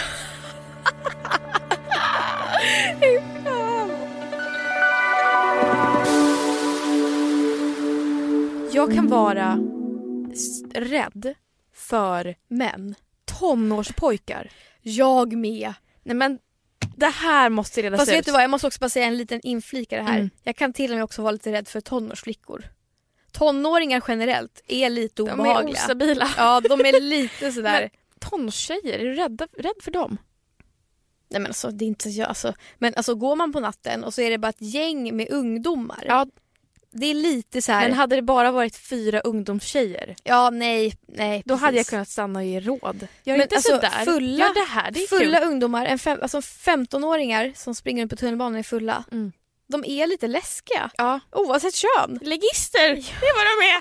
Jag kan vara s- rädd för Men tonårspojkar. jag med. Nej, men det här måste redas Fast ut. vet du vad, jag måste också bara säga en liten inflikare här. Mm. Jag kan till och med också vara lite rädd för tonårsflickor. Tonåringar generellt är lite De är obehagliga. ostabila. Ja, de är lite sådär. Men tonårstjejer, är du rädd, rädd för dem? Nej men alltså det är inte så alltså, men alltså går man på natten och så är det bara ett gäng med ungdomar. Ja, det är lite så här. men hade det bara varit fyra ungdomstjejer, Ja, nej, nej. då precis. hade jag kunnat stanna och ge råd. Gör Men inte alltså, sådär. fulla- Gör det här, det är fulla kul. ungdomar, en fem, alltså femtonåringar som springer runt på tunnelbanan är fulla. Mm. De är lite läskiga. Ja. Oavsett kön. Legister, det är vad de är.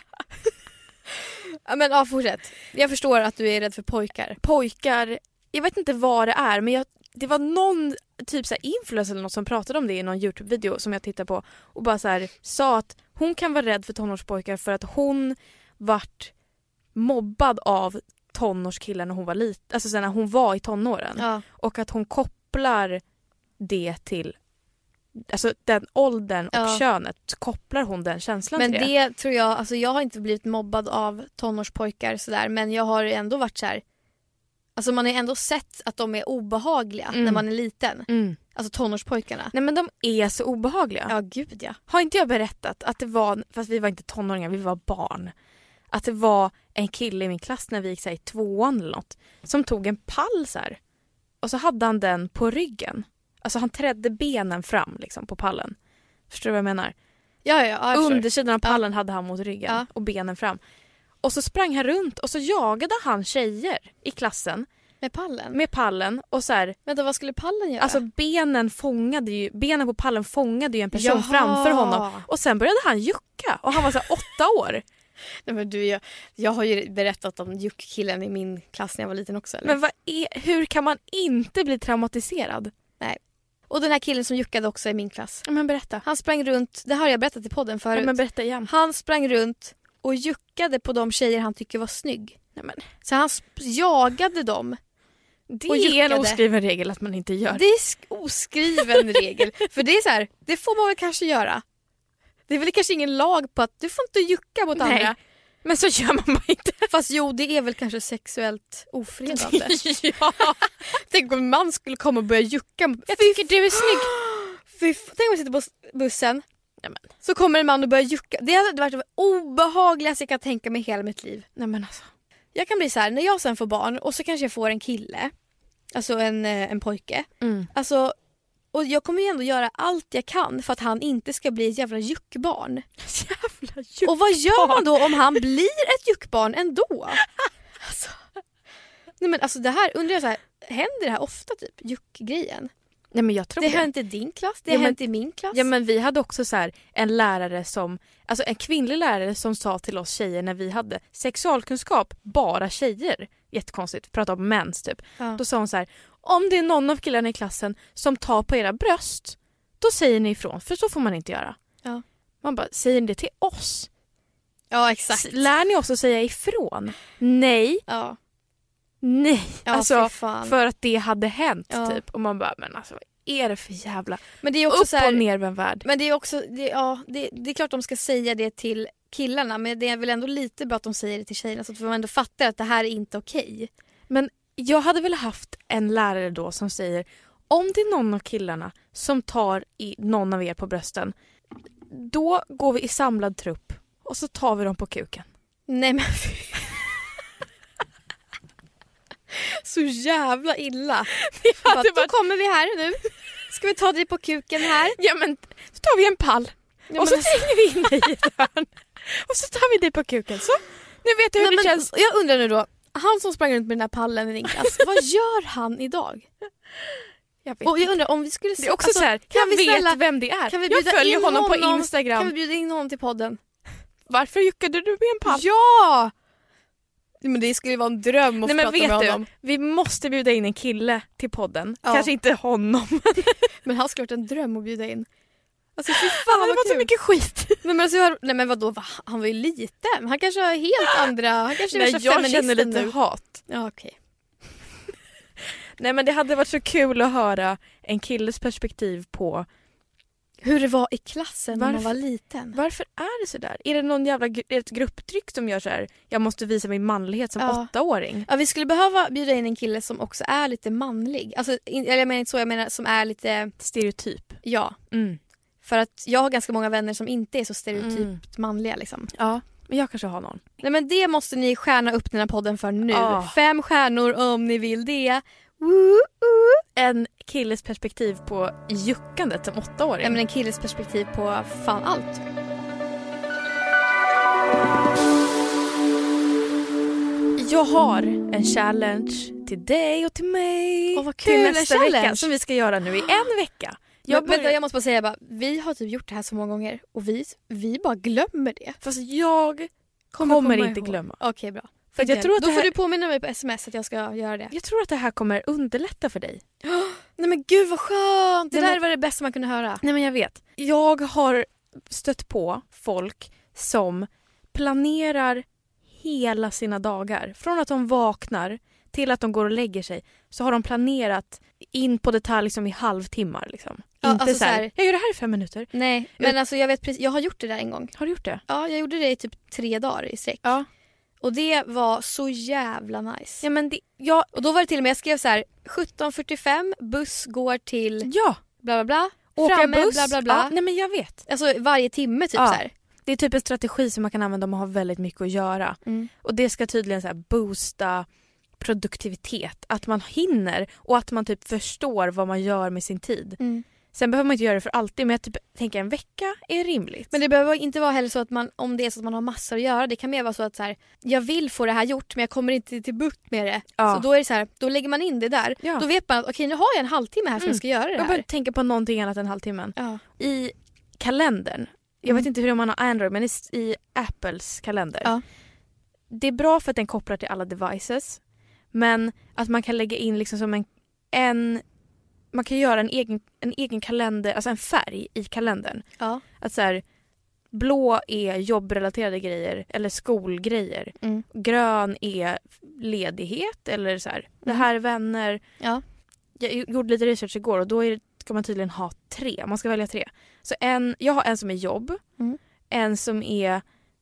Ja, men ja, fortsätt. Jag förstår att du är rädd för pojkar. Pojkar, jag vet inte vad det är, men jag, det var någon typ så här influencer eller något som pratade om det i någon YouTube-video som jag tittade på och bara så här, sa att hon kan vara rädd för tonårspojkar för att hon vart mobbad av tonårskillar när hon var liten, alltså så när hon var i tonåren. Ja. Och att hon kopplar det till, alltså den åldern och Ja. könet, kopplar hon den känslan Men till det. det tror jag, alltså jag har inte blivit mobbad av tonårspojkar sådär, men jag har ändå varit så här. Alltså man har ändå sett att de är obehagliga Mm. när man är liten. Mm. Alltså tonårspojkarna. Nej men de är så obehagliga. Ja, gud ja. Har inte jag berättat att det var, fast vi var inte tonåringar, vi var barn. Att det var en kille i min klass när vi gick så här, i tvåan eller något, som tog en pall så här. Och så hade han den på ryggen. Alltså han trädde benen fram liksom på pallen. Förstår du vad jag menar? Ja, ja, ja jag förstår. Undersidan av pallen hade han mot ryggen Ja. och benen fram. Och så sprang han runt och så jagade han tjejer i klassen Med pallen. med pallen och så här, Vänta, vad skulle pallen göra? alltså benen fångade ju, benen på pallen fångade ju en person Jaha. framför honom och sen började han jucka och han var så här åtta år. Nej, men du, jag, jag har ju berättat om juckkillen i min klass när jag var liten också. Eller? Men vad är, hur kan man inte bli traumatiserad? Och den här killen som juckade också i min klass. Ja, men berätta. Han sprang runt, det har jag berättat i podden förut. Ja, men berätta igen. Han sprang runt och juckade på de tjejer han tycker var snygg. Nej, men, Så han sp- jagade dem. det Och är en juckade. oskriven regel att man inte gör. Det är sk- oskriven regel. För det är så här, det får man väl kanske göra. Det är väl kanske ingen lag på att du får inte jucka mot Nej. andra. Men så gör man bara inte. Fast jo, det är väl kanske sexuellt ofredande. Ja. Tänk om en man skulle komma och börja jucka. Jag tycker du är snygg. Fy, f- tänk om jag sitter på s- bussen. Nej, men. Så kommer en man och börjar jucka. Det hade varit det obehagligaste jag kan tänka mig i hela mitt liv. Nej, men alltså. Jag kan bli så här, när jag sen får barn och så kanske jag får en kille. Alltså en, eh, en pojke. Mm. Alltså, och jag kommer ju ändå göra allt jag kan för att han inte ska bli ett jävla juckbarn. Jävla juck. Och vad gör man då om han blir ett juckbarn ändå? Alltså, nej men alltså det här, undrar jag så här, händer det här ofta typ, juckgrejen? Nej, men jag tror Det det. har hänt i din klass, det Ja, har men- hänt i min klass. Ja, men vi hade också så här en lärare som, alltså en kvinnlig lärare som sa till oss tjejer när vi hade sexualkunskap, bara tjejer, jättekonstigt, prata om mens typ. Ja. Då sa hon så här, om det är någon av killarna i klassen som tar på era bröst, då säger ni ifrån, för så får man inte göra. Ja. Man bara, säger ni det till oss? Ja, exakt. S- Lär ni oss att säga ifrån? Nej, Ja, nej. ja alltså, fy fan. för att det hade hänt Ja. typ. Och man bara, men alltså vad är det för jävla Men det är också upp så här, och ner med en värld? men det är också, det, ja, det, det är klart de ska säga det till killarna, men det är väl ändå lite bra att de säger det till tjejerna så att de ändå fattar att det här är inte okej. Men jag hade väl haft en lärare då som säger, om det är någon av killarna som tar i någon av er på brösten, då går vi i samlad trupp och så tar vi dem på kuken. Nej men fy. Så jävla illa. Bara, hade då varit- kommer vi här nu. Ska vi ta dig på kuken här? Ja, men så tar vi en pall Ja, och så men- tränger vi in dig i ett hörn och så tar vi dig på kuken. Så, nu vet du hur Nej, det men känns. jag undrar nu då, han som sprang runt med den här pallen i din klass, vad gör han idag? Jag vet. Och jag undrar om vi skulle Det är också alltså, så här, kan jag vi vet snälla- vem det är. kan vi Jag bjuda följer in honom, honom på Instagram. Kan vi bjuda in honom till podden? Varför juckade du med en pall? Ja! Nej, men det skulle vara en dröm att Nej, men prata vet med du, honom. vi måste bjuda in en kille till podden. Ja. Kanske inte honom. Men han skulle varit en dröm att bjuda in. Alltså fy fan Han hade vad fått så kul. mycket skit. Nej men, alltså, jag- nej men vadå, va? Han var ju liten. Han kanske har helt andra, han kanske är Nej, värsta jag feministen känner lite nu. hat. Ja okej. Nej, men det hade varit så kul att höra en killes perspektiv på Hur det var i klassen när man Varför? var liten. varför är det så där? Är det någon jävla gru- ett grupptryck som gör så här? Jag måste visa min manlighet som Ja. åttaåring. Ja, vi skulle behöva bjuda in en kille som också är lite manlig. Alltså, in, eller jag menar inte så, jag menar som är lite, Stereotyp. ja. Mm. För att jag har ganska många vänner som inte är så stereotypt Mm. manliga liksom. Ja, men jag kanske har någon. Nej men det måste ni stjärna upp den här podden för nu. Ah. Fem stjärnor om ni vill det. En killes perspektiv på juckandet som åttaåring. Ja, men en killes perspektiv på fan allt. Jag har en challenge till dig och till mig. Åh, vad kul, till en nästa challenge. vecka som vi ska göra nu i en vecka. Jag, Jag, börjar... vänta, jag måste bara säga, bara, vi har typ gjort det här så många gånger och vi, vi bara glömmer det. Fast jag Kommer, kommer komma inte ihåg. glömma. Okej, bra. För att jag tror att Då det här... får du påminna mig på sms att jag ska göra det. Jag tror att det här kommer underlätta för dig. Nej men gud vad skönt. Det Nej, där men... var det bästa man kunde höra. Nej men jag vet. Jag har stött på folk som planerar hela sina dagar. Från att de vaknar till att de går och lägger sig så har de planerat in på detalj som i halvtimmar. Liksom. Ja, Inte alltså så här, så här- jag gör det här i fem minuter. Nej, men alltså jag vet precis, jag har gjort det där en gång. Har du gjort det? Ja, jag gjorde det i typ tre dagar i sträck. Ja. Och det var så jävla nice. Ja, men det, ja, Och då var det till och med, jag skrev så här: sjutton fyrtiofem, buss går till ja. bla bla bla. Åka Framme, buss. bla bla bla. Ja, nej men jag vet. Alltså varje timme typ Ja. så här. Det är typ en strategi som man kan använda om man har väldigt mycket att göra. Mm. Och det ska tydligen så här boosta produktivitet. Att man hinner och att man typ förstår vad man gör med sin tid. Mm. Sen behöver man inte göra det för alltid, men jag typ tänker en vecka är rimligt. Men det behöver inte vara heller så att man, om det är så att man har massor att göra, det kan mer vara så att så här, jag vill få det här gjort men jag kommer inte till bukt med det. Ja. Så då är det så här, då lägger man in det där. Ja. Då vet man att okej, nu har jag en halvtimme här som Mm. jag ska göra det jag här. behöver tänka på någonting annat än halvtimmen. Ja. I kalendern, jag Mm. vet inte hur man har Android, men i, i Apples kalender. Ja. Det är bra för att den kopplar till alla devices. Men att man kan lägga in liksom som en, en man kan göra en egen, en egen kalender, alltså en färg i kalendern. Ja. Att så här, blå är jobbrelaterade grejer eller skolgrejer. Mm. Grön är ledighet eller så här, det här är vänner. Ja. Jag gjorde lite research igår och då är det, ska man tydligen ha tre. Man ska välja tre. Så en, jag har en som är jobb. Mm. En som är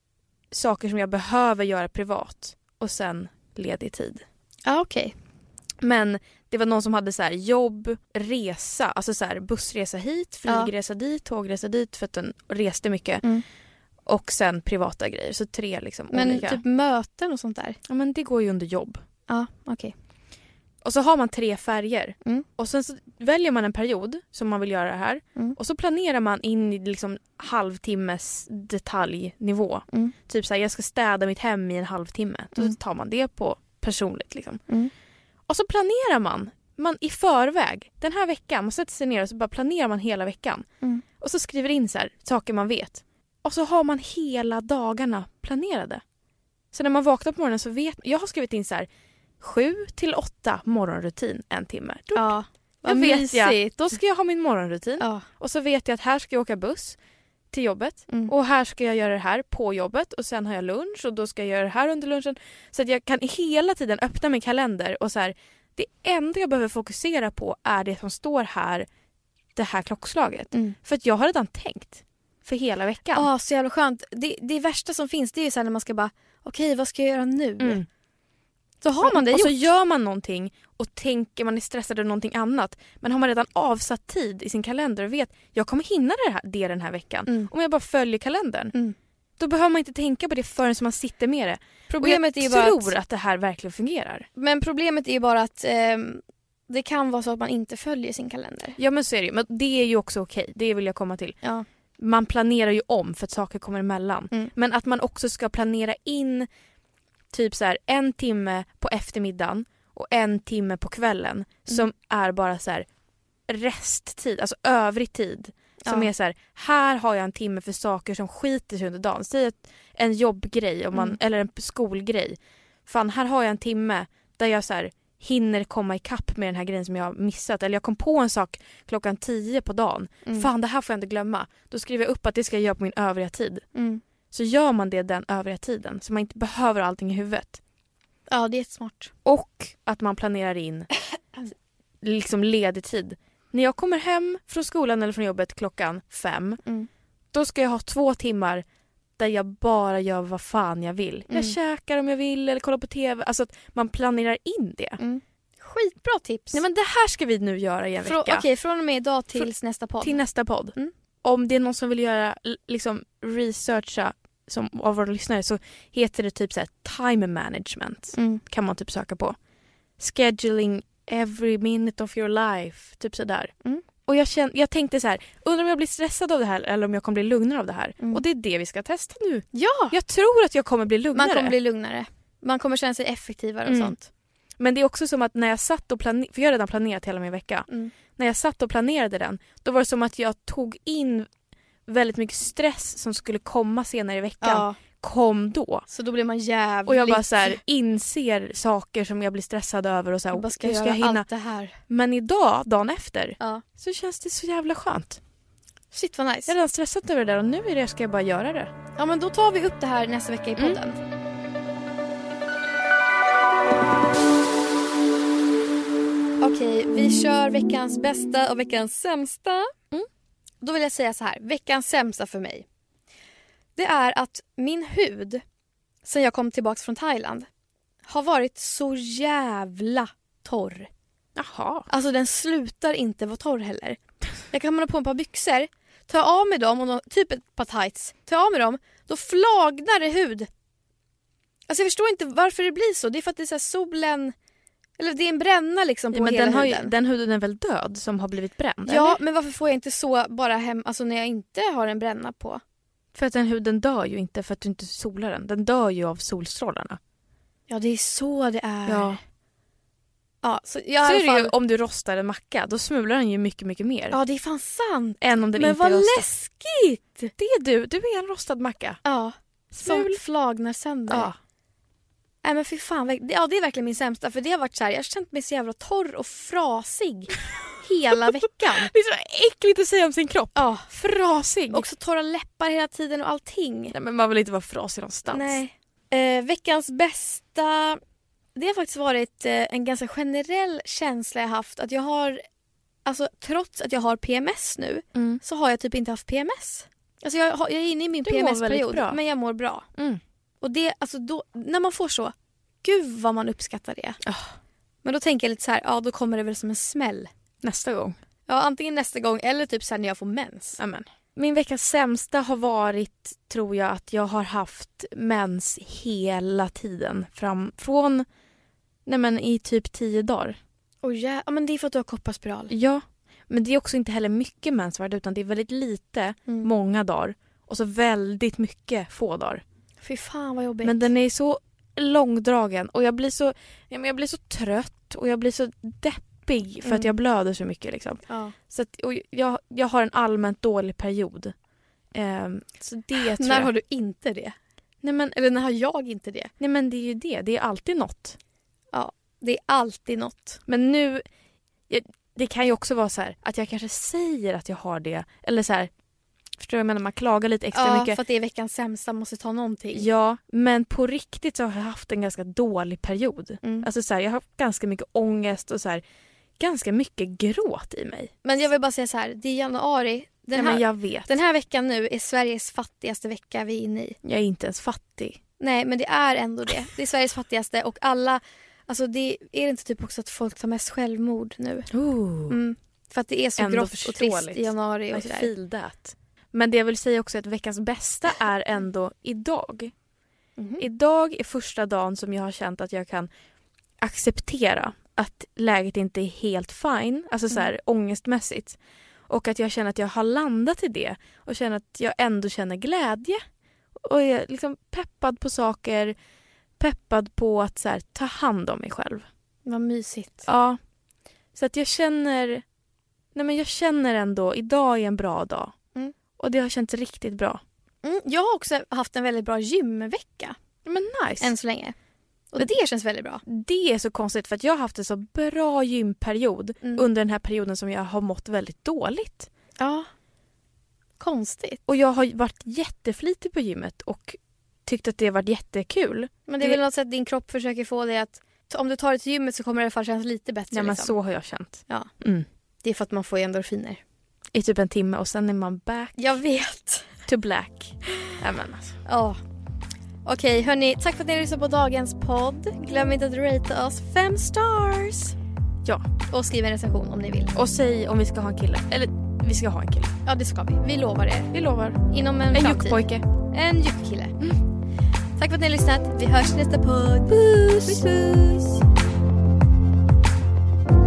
saker som jag behöver göra privat. Och sen ledig tid. Ja, okej. Men det var någon som hade så här jobb, resa, alltså så här bussresa hit, flygresa dit, tågresa dit för att den reste mycket. Mm. Och sen privata grejer. Så tre liksom Men olika. typ möten och sånt där. Ja, men det går ju under jobb. Ja, okej. Och så har man tre färger. Mm. Och sen så väljer man en period som man vill göra det här. Mm. Och så planerar man in i liksom halvtimmes detaljnivå. Mm. Typ så här, jag ska städa mitt hem i en halvtimme. Då Mm. tar man det på personligt liksom. Mm. Och så planerar man. Man i förväg. Den här veckan, man sätter sig ner och så bara planerar man hela veckan. Mm. Och så skriver in så här, saker man vet. Och så har man hela dagarna planerade. Så när man vaknar på morgonen så vet jag har skrivit in så här sju till åtta morgonrutin en timme. Då, Ja, jag vad vet jag, mysigt. då ska jag ha min morgonrutin. Ja. Och så vet jag att här ska jag åka buss till jobbet. Mm. Och här ska jag göra det här på jobbet. Och sen har jag lunch och då ska jag göra det här under lunchen. Så att jag kan hela tiden öppna min kalender och så här, det enda jag behöver fokusera på är det som står här, det här klockslaget. Mm. För att jag har redan tänkt för hela veckan. Ja, så jävla skönt. Det, det värsta som finns, det är ju så här när man ska bara, okej, vad ska jag göra nu? Mm. Så har man det och gjort. så gör man någonting och tänker man är stressad av någonting annat. Men har man redan avsatt tid i sin kalender och vet jag kommer hinna det, här, det den här veckan. Mm. Om jag bara följer kalendern. Mm. Då behöver man inte tänka på det förrän man sitter med det. Problemet och är jag ju bara tror att, att det här verkligen fungerar. men problemet är ju bara att ehm, det kan vara så att man inte följer sin kalender. Ja men så är det ju. Men det är ju också okej. Det vill jag komma till. Ja. Man planerar ju om för att saker kommer emellan. Mm. Men att man också ska planera in typ så här en timme på eftermiddagen och en timme på kvällen Mm. som är bara så här resttid, alltså övrig tid. Som Ja. är så här, här har jag en timme för saker som skiter sig under dagen. Säg att en jobbgrej om man, Mm. eller en skolgrej. Fan, här har jag en timme där jag så här hinner komma ikapp med den här grejen som jag har missat. Eller jag kom på en sak klockan tio på dagen. Mm. Fan, det här får jag inte glömma. Då skriver jag upp att det ska jag göra på min övriga tid. Mm. Så gör man det den övriga tiden. Så man inte behöver allting i huvudet. Ja, det är smart. Och att man planerar in liksom ledig tid. När jag kommer hem från skolan eller från jobbet klockan fem. Mm. Då ska jag ha två timmar där jag bara gör vad fan jag vill. Jag Mm. käkar om jag vill eller kollar på tv. Alltså att man planerar in det. Mm. Skitbra tips. Nej men det här ska vi nu göra i en Frå- vecka. Okej, från och med idag tills nästa podd. Till nästa podd. Mm. Om det är någon som vill göra l- liksom researcha som av våra lyssnare så heter det typ så här time management. Mm. Kan man typ söka på. Scheduling every minute of your life. Typ sådär. Mm. Och jag, kände, jag tänkte så här, undrar om jag blir stressad av det här eller om jag kommer bli lugnare av det här. Mm. Och det är det vi ska testa nu. Ja! Jag tror att jag kommer bli lugnare. Man kommer bli lugnare. Man kommer känna sig effektivare och Mm. sånt. Men det är också som att när jag satt och planerade, för jag har redan planerat hela min vecka. Mm. När jag satt och planerade den, då var det som att jag tog in väldigt mycket stress som skulle komma senare i veckan. Ja. Kom då. Så då blir man jävligt... Och jag bara så här, inser saker som jag blir stressad över och så här, jag bara ska, hur göra ska jag hinna? allt det här. Men idag, dagen efter, Ja. så känns det så jävla skönt. Shit vad Jag nice. har redan stressat över det där och nu är det, ska jag bara göra det. Ja men då tar vi upp det här nästa vecka i podden. Mm. Okej, vi kör veckans bästa och veckans sämsta. Mm. Då vill jag säga så här, veckans sämsta för mig. Det är att min hud, sen jag kom tillbaka från Thailand, har varit så jävla torr. Jaha. Alltså den slutar inte vara torr heller. Jag kan ha på ett par byxor, tar jag av mig dem, och de, typ ett par tights, tar jag av mig dem, då flagnar det hud. Alltså jag förstår inte varför det blir så. Det är för att det är så här solen, eller det är en bränna liksom på Ja, men hela den, har huden. ju, den huden är väl död som har blivit bränd? Ja, eller? men varför får jag inte så bara hem, alltså när jag inte har en bränna på? För att den huden dör ju inte för att du inte solar den. Den dör ju av solstrålarna. Ja, det är så det är. Ja. Ja, så jag Så i alla är det fall... ju om du rostar en macka, då smular den ju mycket, mycket mer. Ja, det är fan sant. Än om den Men inte vad är rostad. läskigt! Det är du. Du är en rostad macka. Ja, som Smul. flagnar sönder. Ja. Nej men fy fan, ja det är verkligen min sämsta. För det har varit så här, jag har känt mig så jävla torr och frasig hela veckan. Det är så äckligt att säga om sin kropp. Ja, Frasig. också torra läppar hela tiden och allting. Nej, men man vill inte vara frasig någonstans. Nej. Eh, veckans bästa, det har faktiskt varit eh, en ganska generell känsla jag haft. Att jag har, alltså trots att jag har P M S nu, Mm. så har jag typ inte haft P M S. Alltså jag, har, jag är inne i min Du mår väldigt P M S-period, bra. men jag mår bra. Mm. Och det, alltså då, när man får så, gud vad man uppskattar det. Oh. Men då tänker jag lite så här, ja då kommer det väl som en smäll. Nästa gång. Ja, antingen nästa gång eller typ så här när jag får mens. Amen. Min veckas sämsta har varit, tror jag, att jag har haft mens hela tiden. Fram, från, nej men i typ tio dagar. Oh, ja, men det är för att du har kopparspiral. Ja, men det är också inte heller mycket mensvärde, utan det är väldigt lite, Mm. många dagar. Och så väldigt mycket få dagar. Fy fan vad jobbigt. Men den är så långdragen och jag blir så, ja, men jag blir så trött och jag blir så deppig för Mm. att jag blöder så mycket. Liksom. ja. Så att, och jag, jag har en allmänt dålig period. Ehm, så det tror När jag. har du inte det? Nej men, Eller när har jag inte det? nej men det är ju det, det är alltid något. Det är alltid något. Men nu, jag, det kan ju också vara så här att jag kanske säger att jag har det. Eller så här, förstår du vad jag menar? Man klagar lite extra Ja, mycket. för att det är veckans sämsta, måste ta någonting. Ja, men på riktigt så har jag haft en ganska dålig period. Mm. Alltså så här, jag har haft ganska mycket ångest och så här, ganska mycket gråt i mig. Men jag vill bara säga så här, det är januari. Den, ja, här, men jag vet. den här veckan nu är Sveriges fattigaste vecka vi är inne i. Jag är inte ens fattig. Nej, men det är ändå det. Det är Sveriges fattigaste och alla, alltså det är det inte typ också att folk tar mest självmord nu. Ooh. Mm. För att det är så Ändå grått och trist förståeligt. i januari I och sådär. feel that. Men det jag vill säga också är att veckans bästa är ändå idag. Mhm. Idag är första dagen som jag har känt att jag kan acceptera att läget inte är helt fine, alltså så här Mm. ångestmässigt. Och att jag känner att jag har landat i det och känner att jag ändå känner glädje. Och jag är liksom peppad på saker, peppad på att så här, ta hand om mig själv. Vad mysigt. Ja. Så att jag känner, nej men jag känner ändå, idag är en bra dag. Mm. Och det har känts riktigt bra. Mm, jag har också haft en väldigt bra gymvecka Men nice. än så länge. Och Men- det känns väldigt bra. Det är så konstigt för att jag har haft en så bra gymperiod Mm. under den här perioden som jag har mått väldigt dåligt. Ja. Konstigt. Och jag har varit jätteflitig på gymmet och tyckt att det har varit jättekul. Men det är Det- väl något sätt din kropp försöker få dig att t- om du tar det till gymmet så kommer det i alla fall kännas lite bättre. Ja, men liksom. så har jag känt. Ja. Mm. Det är för att man får endorfiner. I typ en timme och sen är man back Jag vet. to black. Ja, men alltså. Ja. Okej, hörni. Tack för att ni lyssnade på dagens podd. Glöm inte att ratea oss fem stars. Ja. Och skriv en recension om ni vill. Och säg om vi ska ha en kille. Eller vi ska ha en kille. Ja, det ska vi. Vi lovar det. Vi lovar. Inom en, En framtid. juckpojke. En juckkille. Mm. Tack för att ni har lyssnat. Vi hörs i nästa podd. Puss! Puss, puss.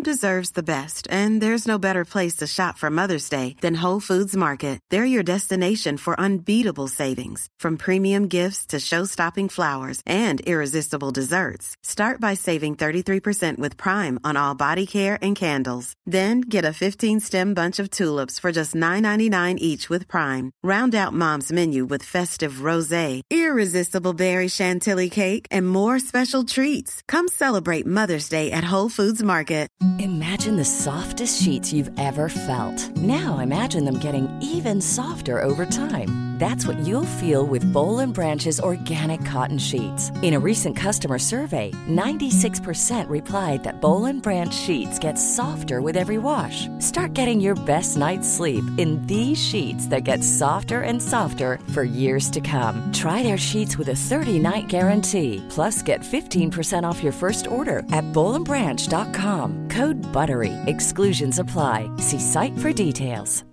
deserves the best, and there's no better place to shop for Mother's Day than Whole Foods Market. They're your destination for unbeatable savings, from premium gifts to show-stopping flowers and irresistible desserts. Start by saving thirty-three percent with Prime on all body care and candles. Then get a fifteen-stem bunch of tulips for just nine ninety-nine each with Prime. Round out Mom's menu with festive rosé, irresistible berry chantilly cake, and more special treats. Come celebrate Mother's Day at Whole Foods Market. Imagine the softest sheets you've ever felt. Now imagine them getting even softer over time. That's what you'll feel with Bowl and Branch's organic cotton sheets. In a recent customer survey, ninety-six percent replied that Bowl and Branch sheets get softer with every wash. Start getting your best night's sleep in these sheets that get softer and softer for years to come. Try their sheets with a thirty-night guarantee. Plus, get fifteen percent off your first order at bowl and branch dot com. Code BUTTERY. Exclusions apply. See site for details.